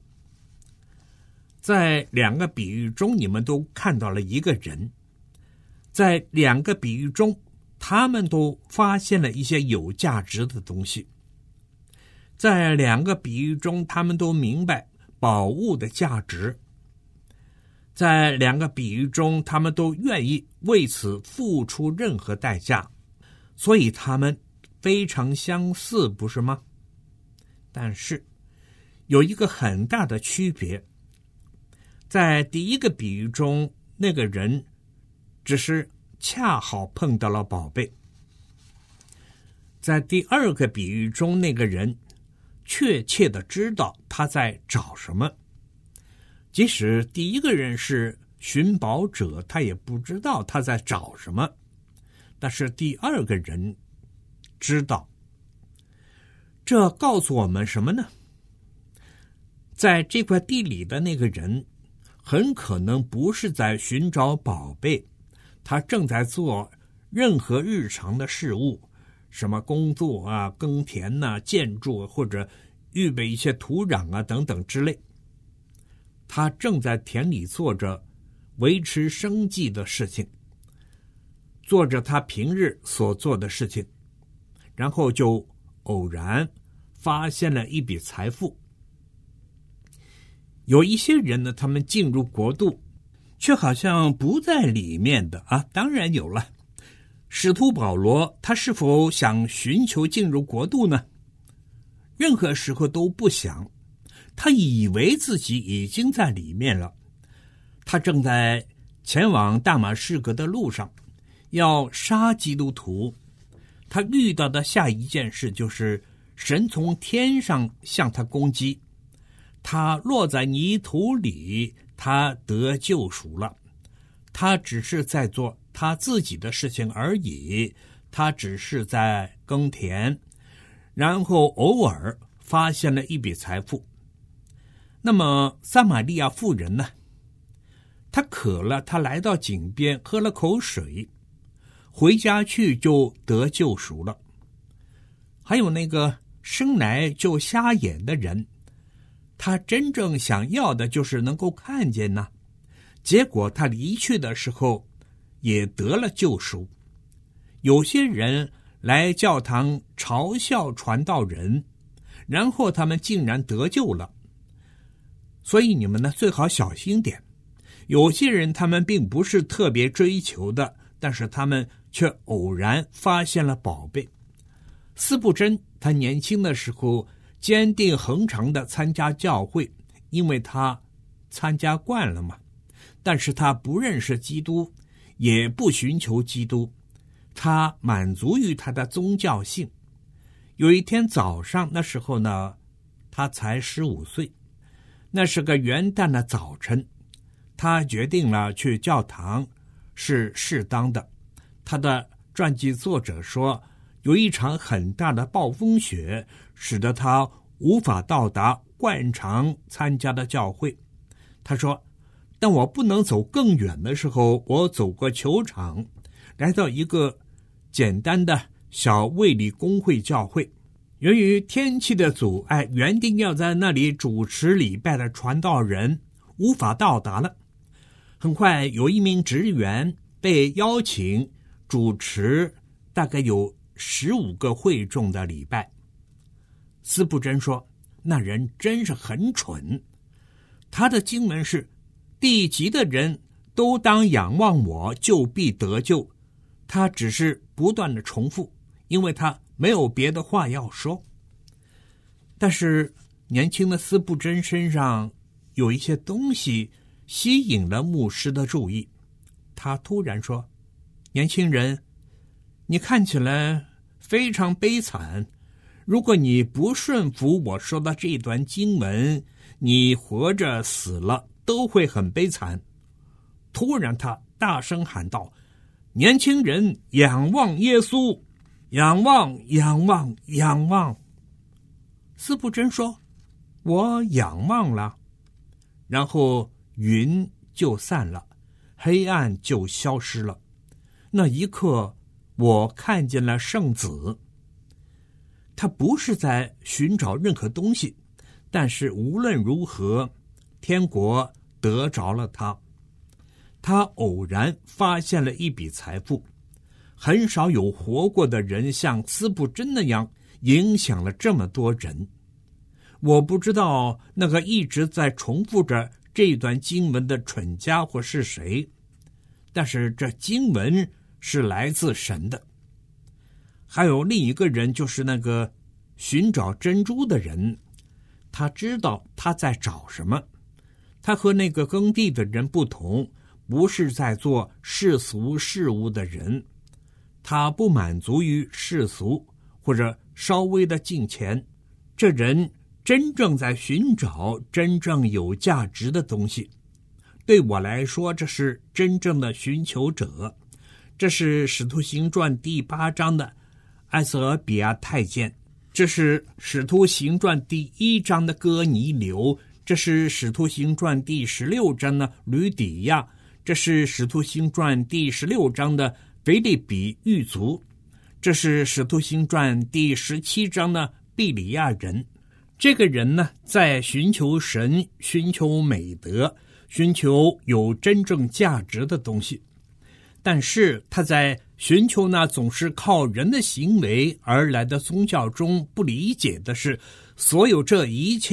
在两个比喻中，你们都看到了一个人，在两个比喻中，他们都发现了一些有价值的东西。在两个比喻中，他们都明白宝物的价值。在两个比喻中，他们都愿意为此付出任何代价，所以他们非常相似，不是吗？但是有一个很大的区别，在第一个比喻中，那个人只是恰好碰到了宝贝；在第二个比喻中，那个人确切的知道他在找什么。即使第一个人是寻宝者，他也不知道他在找什么，但是第二个人知道。这告诉我们什么呢？在这块地里的那个人很可能不是在寻找宝贝，他正在做任何日常的事物，什么工作啊、耕田啊、建筑，或者预备一些土壤啊等等之类。他正在田里做着维持生计的事情，做着他平日所做的事情，然后就偶然发现了一笔财富。 有一些人呢，他们进入国度，却好像不在里面的啊。当然有了，使徒保罗他是否想寻求进入国度呢？任何时候都不想，他以为自己已经在里面了。他正在前往大马士革的路上，要杀基督徒。他遇到的下一件事就是神从天上向他攻击，他落在泥土里，他得救赎了。他只是在做他自己的事情而已，他只是在耕田，然后偶尔发现了一笔财富。那么撒玛利亚妇人呢？她渴了，她来到井边喝了口水，回家去就得救赎了。还有那个生来就瞎眼的人，他真正想要的就是能够看见呢，结果他离去的时候也得了救赎。有些人来教堂嘲笑传道人，然后他们竟然得救了。所以你们呢，最好小心点。有些人他们并不是特别追求的，但是他们却偶然发现了宝贝。司布真他年轻的时候坚定恒常地参加教会，因为他参加惯了嘛。但是他不认识基督，也不寻求基督，他满足于他的宗教性。有一天早上，那时候呢，他才十五岁，那是个元旦的早晨，他决定了去教堂是适当的。他的传记作者说，有一场很大的暴风雪，使得他无法到达惯常参加的教会。他说，但我不能走更远的时候，我走过球场，来到一个简单的小卫理公会教会。由于天气的阻碍，原定要在那里主持礼拜的传道人无法到达了。很快有一名职员被邀请主持大概有十五个会众的礼拜。司布真说，那人真是很蠢。他的经文是，地极的人都当仰望我，就必得救。他只是不断的重复，因为他没有别的话要说。但是年轻的司布真身上有一些东西吸引了牧师的注意。他突然说，年轻人，你看起来非常悲惨，如果你不顺服我说的这段经文，你活着死了都会很悲惨。突然他大声喊道，年轻人，仰望耶稣，仰望，仰望，仰望。司布真说，我仰望了。然后云就散了，黑暗就消失了。那一刻我看见了圣子。他不是在寻找任何东西，但是无论如何，天国得着了他。他偶然发现了一笔财富。很少有活过的人像司布真那样影响了这么多人。我不知道那个一直在重复着这段经文的蠢家伙是谁，但是这经文是来自神的。还有另一个人，就是那个寻找珍珠的人，他知道他在找什么。他和那个耕地的人不同，不是在做世俗事物的人，他不满足于世俗或者稍微的敬虔。这人真正在寻找真正有价值的东西。对我来说，这是真正的寻求者。这是使徒行传第八章的埃塞俄比亚太监，这是使徒行传第一章的哥尼流，这是使徒行传第十六章的吕底亚，这是使徒行传第十六章的腓立比狱卒，这是使徒行传第十七章的庇里亚人。这个人呢，在寻求神，寻求美德，寻求有真正价值的东西。但是他在寻求那总是靠人的行为而来的宗教中，不理解的是，所有这一切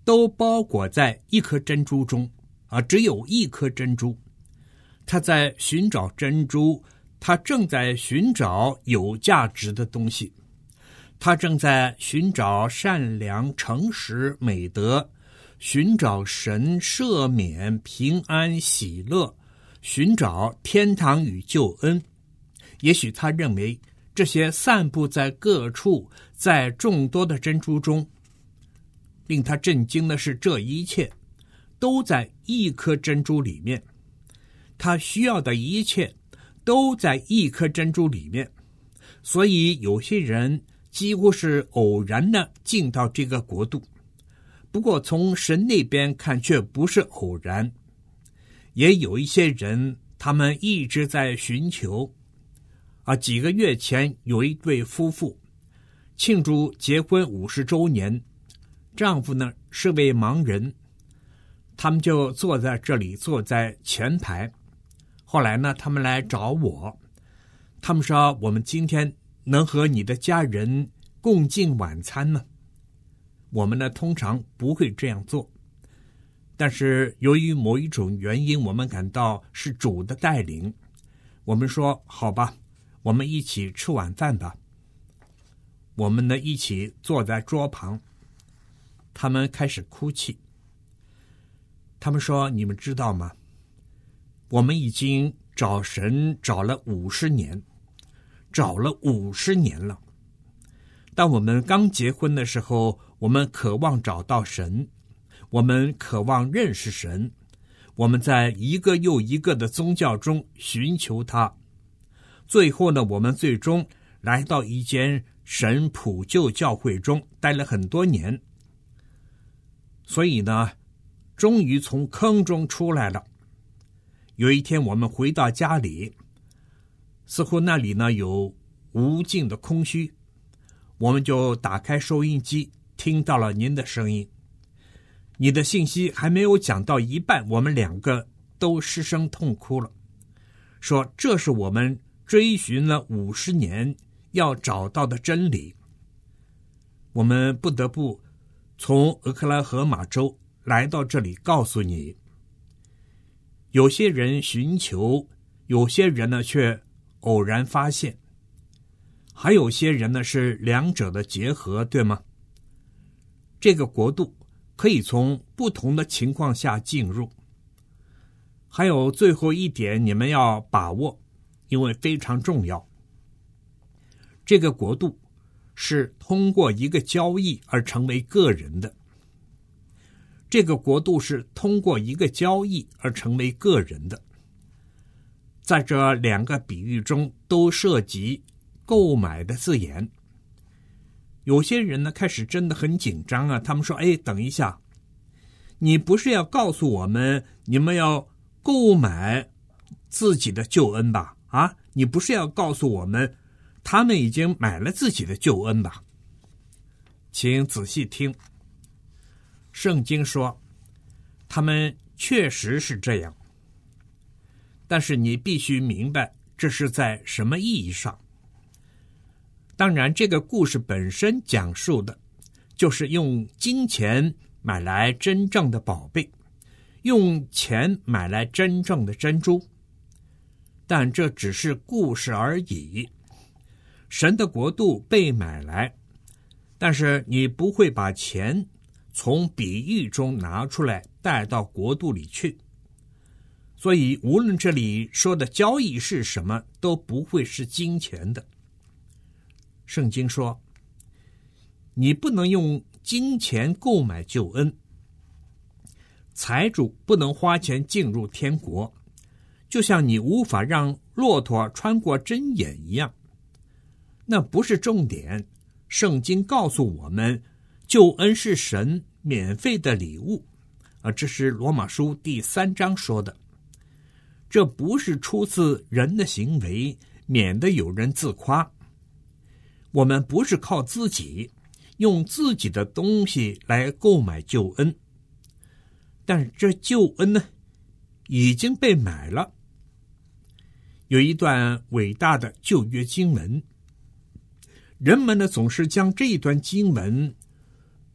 都包裹在一颗珍珠中啊，只有一颗珍珠。他在寻找珍珠，他正在寻找有价值的东西，他正在寻找善良、诚实、美德，寻找神赦免、平安、喜乐，寻找天堂与救恩。也许他认为这些散布在各处，在众多的珍珠中，令他震惊的是，这一切都在一颗珍珠里面，他需要的一切都在一颗珍珠里面。所以有些人几乎是偶然的进到这个国度，不过从神那边看却不是偶然。也有一些人他们一直在寻求啊，几个月前有一对夫妇庆祝结婚五十周年，丈夫呢是位盲人，他们就坐在这里，坐在前排。后来呢，他们来找我，他们说，我们今天能和你的家人共进晚餐吗？我们呢通常不会这样做，但是由于某一种原因，我们感到是主的带领，我们说好吧，我们一起吃晚饭吧。我们呢一起坐在桌旁，他们开始哭泣。他们说，你们知道吗？我们已经找神找了五十年，找了五十年了。当我们刚结婚的时候，我们渴望找到神，我们渴望认识神，我们在一个又一个的宗教中寻求他。最后呢，我们最终来到一间神普救教会中，待了很多年。所以呢，终于从坑中出来了。有一天我们回到家里，似乎那里呢有无尽的空虚，我们就打开收音机，听到了您的声音。你的信息还没有讲到一半，我们两个都失声痛哭了，说这是我们追寻了五十年要找到的真理。我们不得不从俄克拉荷马州来到这里告诉你，有些人寻求，有些人呢却偶然发现，还有些人呢是两者的结合，对吗？这个国度可以从不同的情况下进入。还有最后一点你们要把握，因为非常重要。这个国度是通过一个交易而成为个人的。这个国度是通过一个交易而成为个人的。在这两个比喻中都涉及购买的字眼。有些人呢开始真的很紧张啊，他们说，哎，等一下，你不是要告诉我们你们要购买自己的救恩吧？啊，你不是要告诉我们他们已经买了自己的救恩吧？请仔细听，圣经说他们确实是这样，但是你必须明白这是在什么意义上。当然这个故事本身讲述的就是用金钱买来真正的宝贝，用钱买来真正的珍珠，但这只是故事而已。神的国度被买来，但是你不会把钱从比喻中拿出来带到国度里去。所以无论这里说的交易是什么，都不会是金钱的。圣经说，你不能用金钱购买救恩，财主不能花钱进入天国，就像你无法让骆驼穿过针眼一样。那不是重点。圣经告诉我们，救恩是神免费的礼物，啊，这是罗马书第三章说的。这不是出自人的行为，免得有人自夸。我们不是靠自己用自己的东西来购买救恩，但这救恩呢已经被买了。有一段伟大的旧约经文，人们呢总是将这一段经文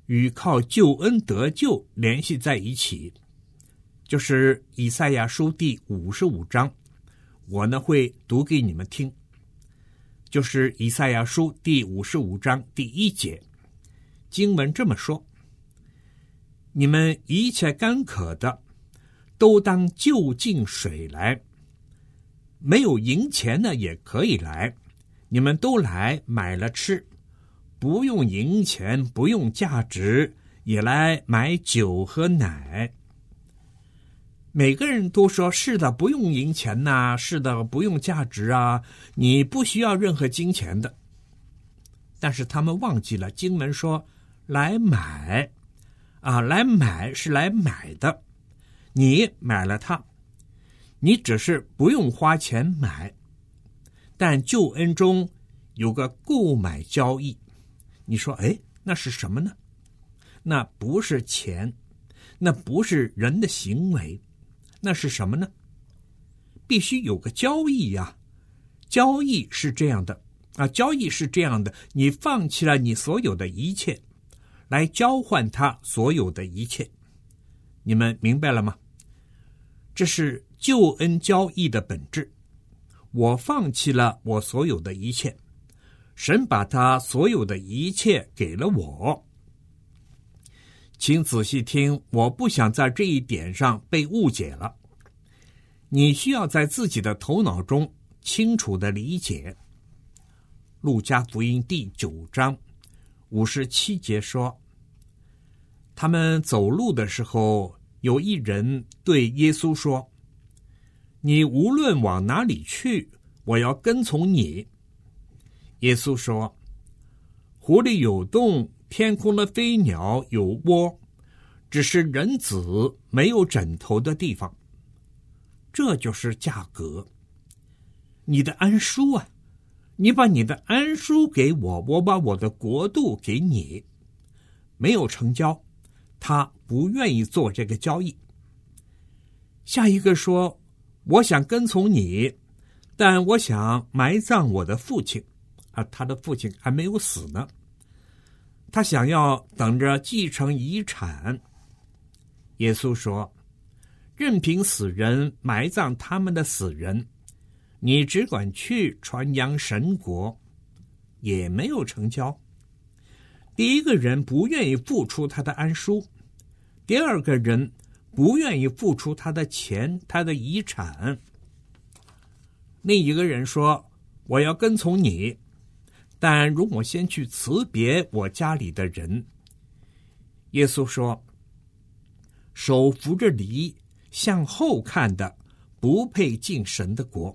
与靠救恩得救联系在一起，就是以赛亚书第五十五章，我呢会读给你们听。就是以赛亚书第五十五章第一节，经文这么说：你们一切干渴的，都当就近水来，没有银钱的也可以来，你们都来买了吃，不用银钱，不用价值，也来买酒和奶。每个人都说是的，不用银钱呐、啊，是的，不用价值啊，你不需要任何金钱的。但是他们忘记了经文说来买啊，来买是来买的，你买了它，你只是不用花钱买，但救恩中有个购买交易。你说哎，那是什么呢？那不是钱，那不是人的行为，那是什么呢？必须有个交易呀、啊！交易是这样的啊，交易是这样的，你放弃了你所有的一切，来交换他所有的一切。你们明白了吗？这是救恩交易的本质。我放弃了我所有的一切，神把他所有的一切给了我。请仔细听，我不想在这一点上被误解了。你需要在自己的头脑中清楚地理解。路加福音第九章五十七节说，他们走路的时候，有一人对耶稣说，你无论往哪里去，我要跟从你。耶稣说，湖里有洞，天空的飞鸟有窝，只是人子没有枕头的地方。这就是价格。你的安舒啊，你把你的安舒给我，我把我的国度给你。没有成交，他不愿意做这个交易。下一个说，我想跟从你，但我想埋葬我的父亲啊，他的父亲还没有死呢，他想要等着继承遗产。耶稣说，任凭死人埋葬他们的死人，你只管去传扬神国。也没有成交。第一个人不愿意付出他的安舒，第二个人不愿意付出他的钱，他的遗产。另一个人说，我要跟从你，但容我先去辞别我家里的人。耶稣说，手扶着犁向后看的，不配进神的国。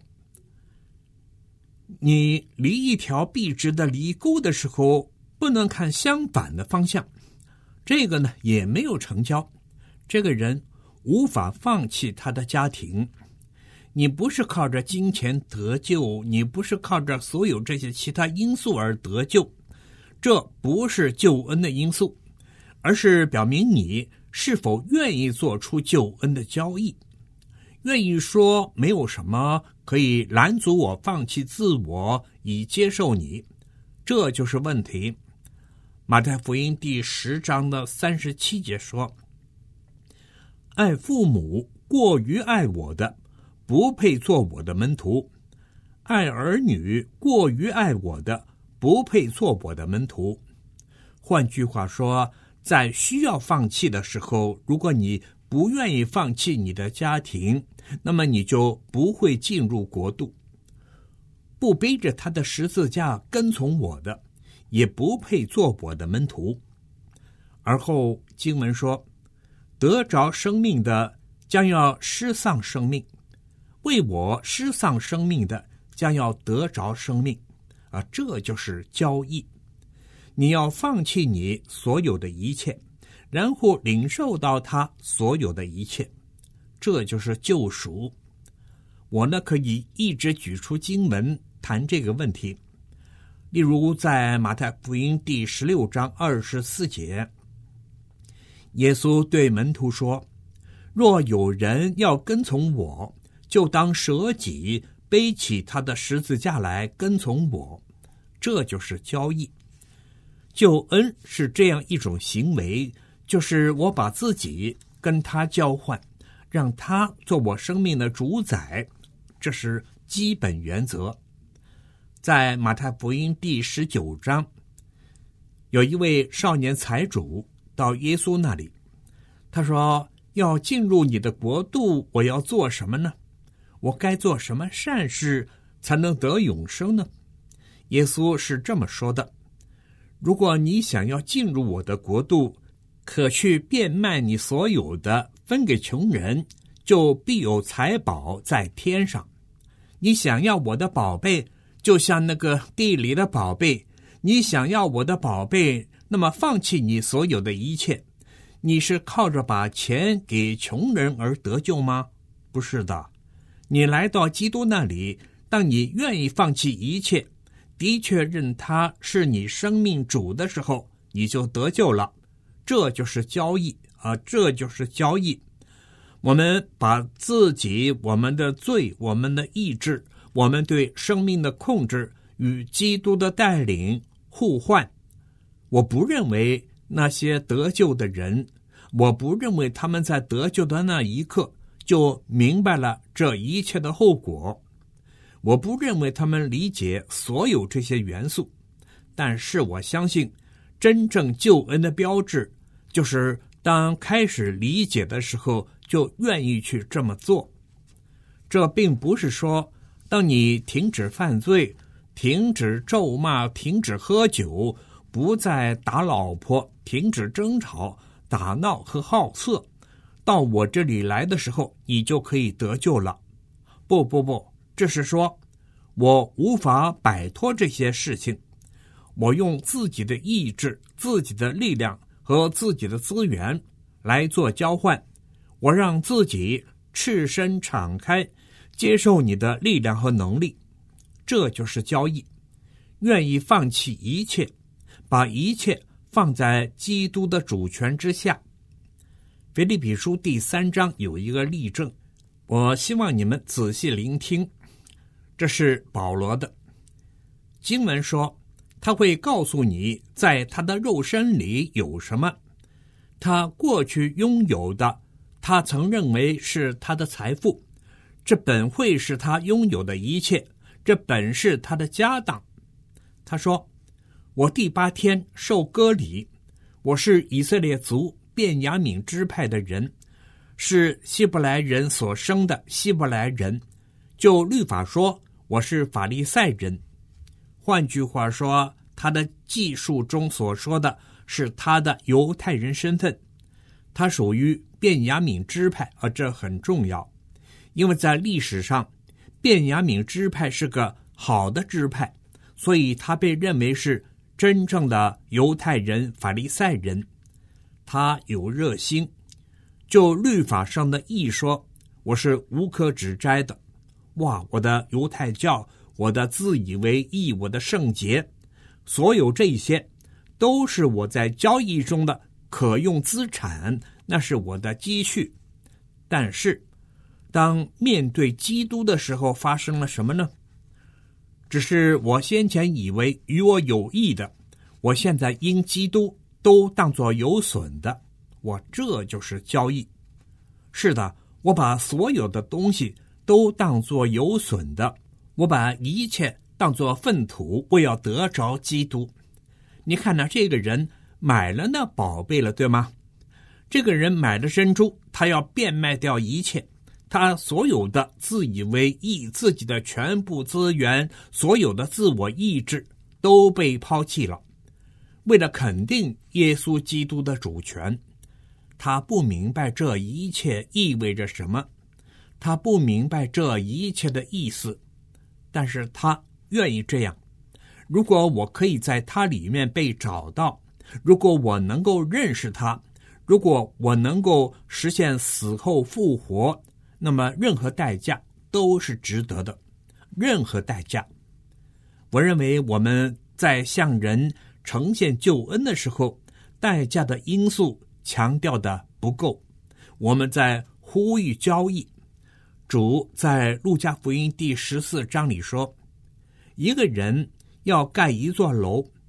你犁一条笔直的犁沟的时候，不能看相反的方向。这个呢，也没有成交。这个人无法放弃他的家庭。你不是靠着金钱得救，你不是靠着所有这些其他因素而得救，这不是救恩的因素，而是表明你是否愿意做出救恩的交易，愿意说没有什么可以拦阻我放弃自我以接受你，这就是问题。马太福音第十章的三十七节说，爱父母过于爱我的，不配做我的门徒；爱儿女过于爱我的，不配做我的门徒。换句话说，在需要放弃的时候，如果你不愿意放弃你的家庭，那么你就不会进入国度。不背着他的十字架跟从我的，也不配做我的门徒。而后经文说，得着生命的将要失丧生命，为我失丧生命的将要得着生命啊，这就是交易。你要放弃你所有的一切，然后领受到他所有的一切，这就是救赎。我呢，可以一直举出经文谈这个问题。例如在马太福音第十六章二十四节，耶稣对门徒说，若有人要跟从我，就当舍己，背起他的十字架来跟从我。这就是交易。 救恩是这样一种行为，就是我把自己跟他交换，让他做我生命的主宰，这是基本原则。在马太福音第十九章，有一位少年财主到耶稣那里，他说，要进入你的国度，我要做什么呢？我该做什么善事才能得永生呢？耶稣是这么说的，如果你想要进入我的国度，可去变卖你所有的，分给穷人，就必有财宝在天上。你想要我的宝贝，就像那个地里的宝贝，你想要我的宝贝，那么放弃你所有的一切。你是靠着把钱给穷人而得救吗？不是的，你来到基督那里，当你愿意放弃一切，的确认他是你生命主的时候，你就得救了。这就是交易啊，这就是交易。我们把自己、我们的罪、我们的意志、我们对生命的控制与基督的带领互换。我不认为那些得救的人，我不认为他们在得救的那一刻就明白了这一切的后果，我不认为他们理解所有这些元素，但是我相信真正救恩的标志就是当开始理解的时候就愿意去这么做。这并不是说当你停止犯罪，停止咒骂，停止喝酒，不再打老婆，停止争吵、打闹和好色，到我这里来的时候你就可以得救了。不不不，这是说我无法摆脱这些事情，我用自己的意志、自己的力量和自己的资源来做交换，我让自己赤身敞开，接受你的力量和能力，这就是交易。愿意放弃一切，把一切放在基督的主权之下。腓立比书第三章有一个例证，我希望你们仔细聆听，这是保罗的经文说，他会告诉你在他的肉身里有什么，他过去拥有的，他曾认为是他的财富，这本会是他拥有的一切，这本是他的家当。他说，我第八天受割礼，我是以色列族便雅悯支派的人，是希伯来人所生的希伯来人，就律法说我是法利赛人。换句话说，他的记述中所说的是他的犹太人身份，他属于便雅悯支派，而这很重要，因为在历史上便雅悯支派是个好的支派，所以他被认为是真正的犹太人法利赛人。他有热心，就律法上的义说，我是无可指摘的。哇，我的犹太教，我的自以为义，我的圣洁，所有这些都是我在交易中的可用资产，那是我的积蓄。但是当面对基督的时候发生了什么呢？只是我先前以为与我有益的，我现在因基督都当作有损的，我这就是交易。是的，我把所有的东西都当作有损的，我把一切当作粪土，我要得着基督。你看呢，这个人买了那宝贝了，对吗？这个人买了珍珠，他要变卖掉一切，他所有的自以为义，自己的全部资源，所有的自我意志都被抛弃了，为了肯定耶稣基督的主权。他不明白这一切意味着什么，他不明白这一切的意思，但是他愿意这样。如果我可以在他里面被找到，如果我能够认识他，如果我能够实现死后复活，那么任何代价都是值得的，任何代价。我认为我们在向人呈现救恩的时候，代价的因素强调的不够。我们在呼吁交易。主在路加福音第十四章里说，一个人要盖一座楼，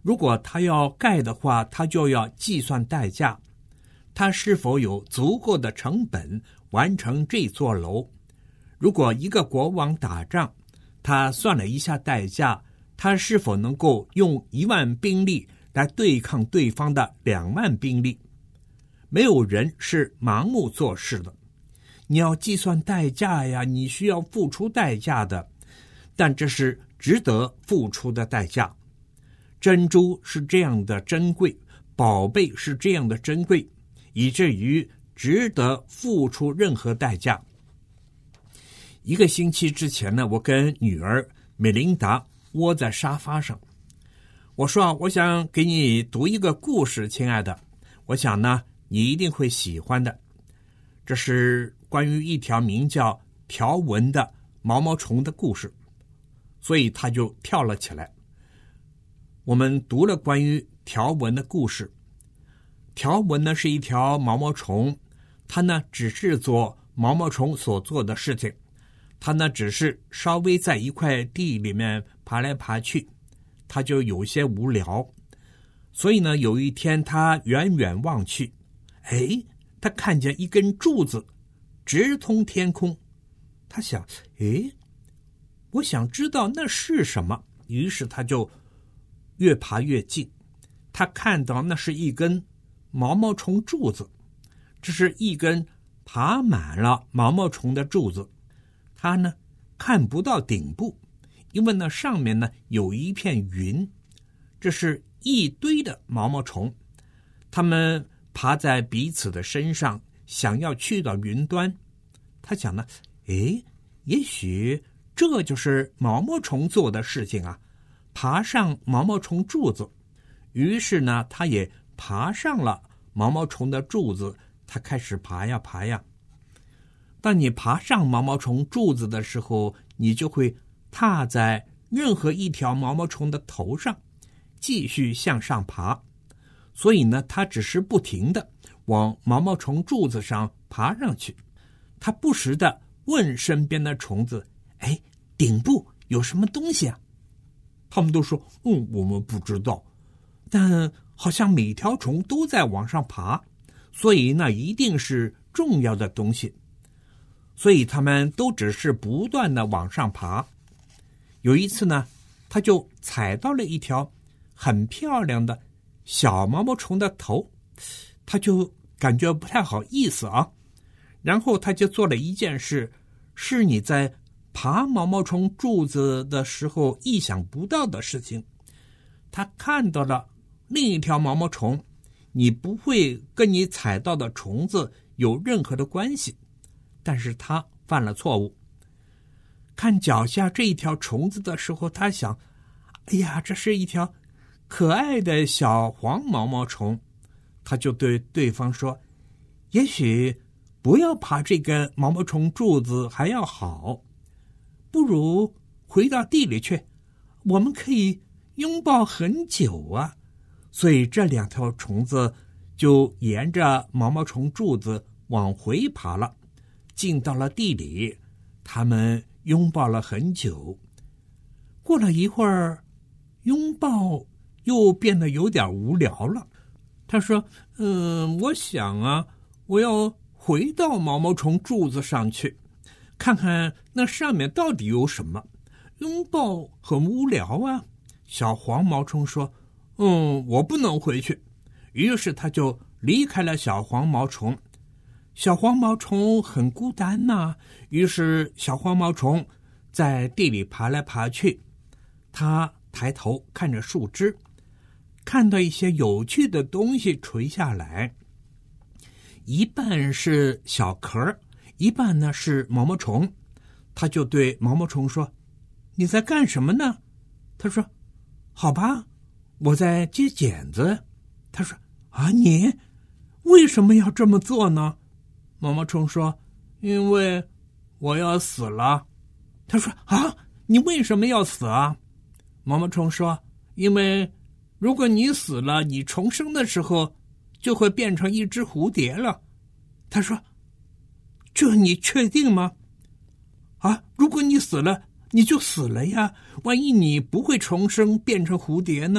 如果他要盖的话，他就要计算代价，他是否有足够的成本完成这座楼。如果一个国王打仗，他算了一下代价，他是否能够用一万兵力来对抗对方的两万兵力。没有人是盲目做事的，你要计算代价呀，你需要付出代价的，但这是值得付出的代价。珍珠是这样的珍贵，宝贝是这样的珍贵，以至于值得付出任何代价。一个星期之前呢，我跟女儿美琳达窝在沙发上，我说我想给你读一个故事，亲爱的，我想呢你一定会喜欢的。这是关于一条名叫条纹的毛毛虫的故事，所以他就跳了起来。我们读了关于条纹的故事。条纹呢是一条毛毛虫，它呢只是做毛毛虫所做的事情，它呢只是稍微在一块地里面爬来爬去，它就有些无聊。所以呢有一天他远远望去，哎，他看见一根柱子直通天空，他想，哎，我想知道那是什么，于是他就越爬越近。他看到那是一根毛毛虫柱子，这是一根爬满了毛毛虫的柱子。他呢看不到顶部，因为那上面呢有一片云，这是一堆的毛毛虫，他们爬在彼此的身上，想要去到云端。他想呢，诶，也许这就是毛毛虫做的事情啊，爬上毛毛虫柱子。于是呢他也爬上了毛毛虫的柱子，他开始爬呀爬呀。当你爬上毛毛虫柱子的时候，你就会踏在任何一条毛毛虫的头上，继续向上爬。所以呢他只是不停地往毛毛虫柱子上爬上去。他不时地问身边的虫子，哎，顶部有什么东西啊？他们都说，嗯，我们不知道，但好像每条虫都在往上爬，所以那一定是重要的东西。所以他们都只是不断的往上爬。有一次呢，他就踩到了一条很漂亮的小毛毛虫的头，他就感觉不太好意思啊。然后他就做了一件事，是你在爬毛毛虫柱子的时候意想不到的事情。他看到了另一条毛毛虫，你不会跟你踩到的虫子有任何的关系，但是他犯了错误。看脚下这一条虫子的时候，他想，哎呀，这是一条可爱的小黄毛毛虫。他就对对方说，也许不要爬这根毛毛虫柱子还要好，不如回到地里去，我们可以拥抱很久啊。所以这两条虫子就沿着毛毛虫柱子往回爬了，进到了地里，他们拥抱了很久。过了一会儿，拥抱又变得有点无聊了。他说，嗯，我想啊，我要回到毛毛虫柱子上去，看看那上面到底有什么。拥抱很无聊啊。小黄毛虫说，嗯，我不能回去。于是他就离开了小黄毛虫。小黄毛虫很孤单呐、啊，于是小黄毛虫在地里爬来爬去。他抬头看着树枝，看到一些有趣的东西垂下来，一半是小壳，一半呢是毛毛虫。他就对毛毛虫说，你在干什么呢？他说，好吧，我在接剪子。他说，啊，你为什么要这么做呢？毛毛虫说，因为我要死了。他说，啊，你为什么要死啊？毛毛虫说，因为如果你死了，你重生的时候就会变成一只蝴蝶了。他说，这你确定吗？啊，如果你死了，你就死了呀，万一你不会重生变成蝴蝶呢？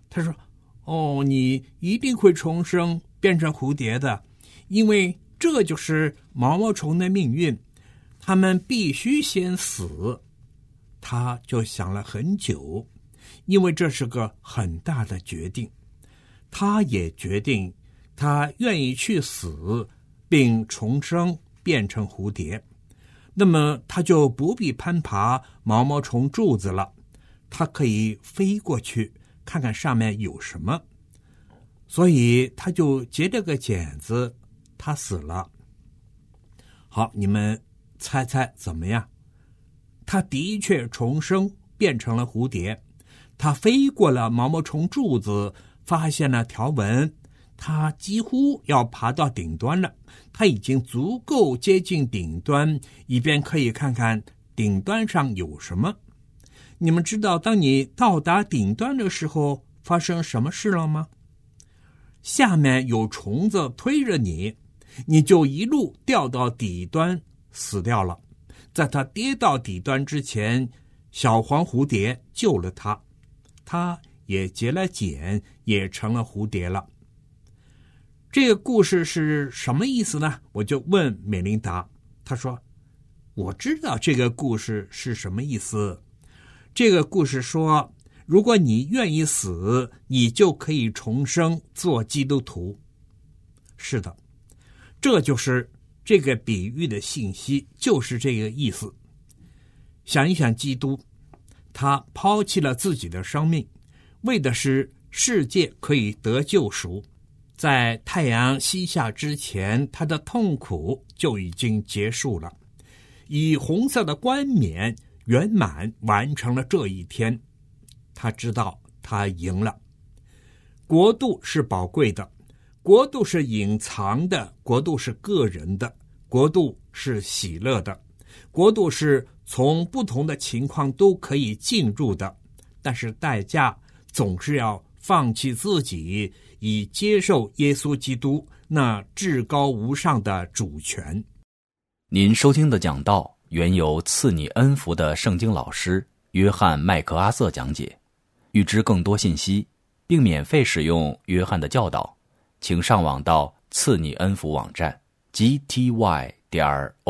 他说：“哦，你一定会重生变成蝴蝶的，因为这就是毛毛虫的命运，它们必须先死。”他就想了很久，因为这是个很大的决定。他也决定，他愿意去死，并重生变成蝴蝶。那么他就不必攀爬毛毛虫柱子了，他可以飞过去看看上面有什么。所以他就结了个茧子，他死了。好，你们猜猜怎么样？他的确重生变成了蝴蝶，他飞过了毛毛虫柱子，发现了条纹，他几乎要爬到顶端了，他已经足够接近顶端，以便可以看看顶端上有什么。你们知道当你到达顶端的时候发生什么事了吗？下面有虫子推着你，你就一路掉到底端死掉了。在他跌到底端之前，小黄蝴蝶救了他，他也结了茧，也成了蝴蝶了。这个故事是什么意思呢？我就问美琳达，她说我知道这个故事是什么意思。这个故事说，如果你愿意死，你就可以重生做基督徒。是的，这就是这个比喻的信息，就是这个意思。想一想基督，他抛弃了自己的生命，为的是世界可以得救赎。在太阳西下之前，他的痛苦就已经结束了，以红色的冠冕圆满完成了这一天。他知道他赢了。国度是宝贵的，国度是隐藏的，国度是个人的，国度是喜乐的，国度是从不同的情况都可以进入的，但是代价总是要放弃自己，以接受耶稣基督那至高无上的主权。 您收听的讲道原由赐你恩福的圣经老师约翰麦克阿瑟讲解。预知更多信息并免费使用约翰的教导，请上网到赐你恩福网站 g t y 点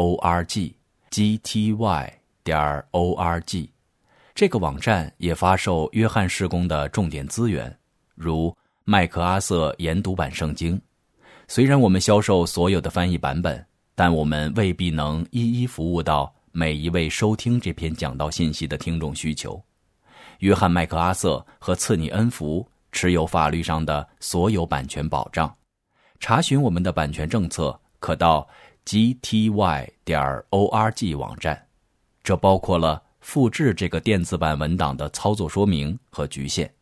org g t y 点 org。 这个网站也发售约翰事工的重点资源，如麦克阿瑟研读版圣经。虽然我们销售所有的翻译版本，但我们未必能一一服务到每一位收听这篇讲道信息的听众需求。约翰麦克阿瑟和赐你恩福持有法律上的所有版权保障。查询我们的版权政策，可到 g t y 点 org 网站，这包括了复制这个电子版文档的操作说明和局限。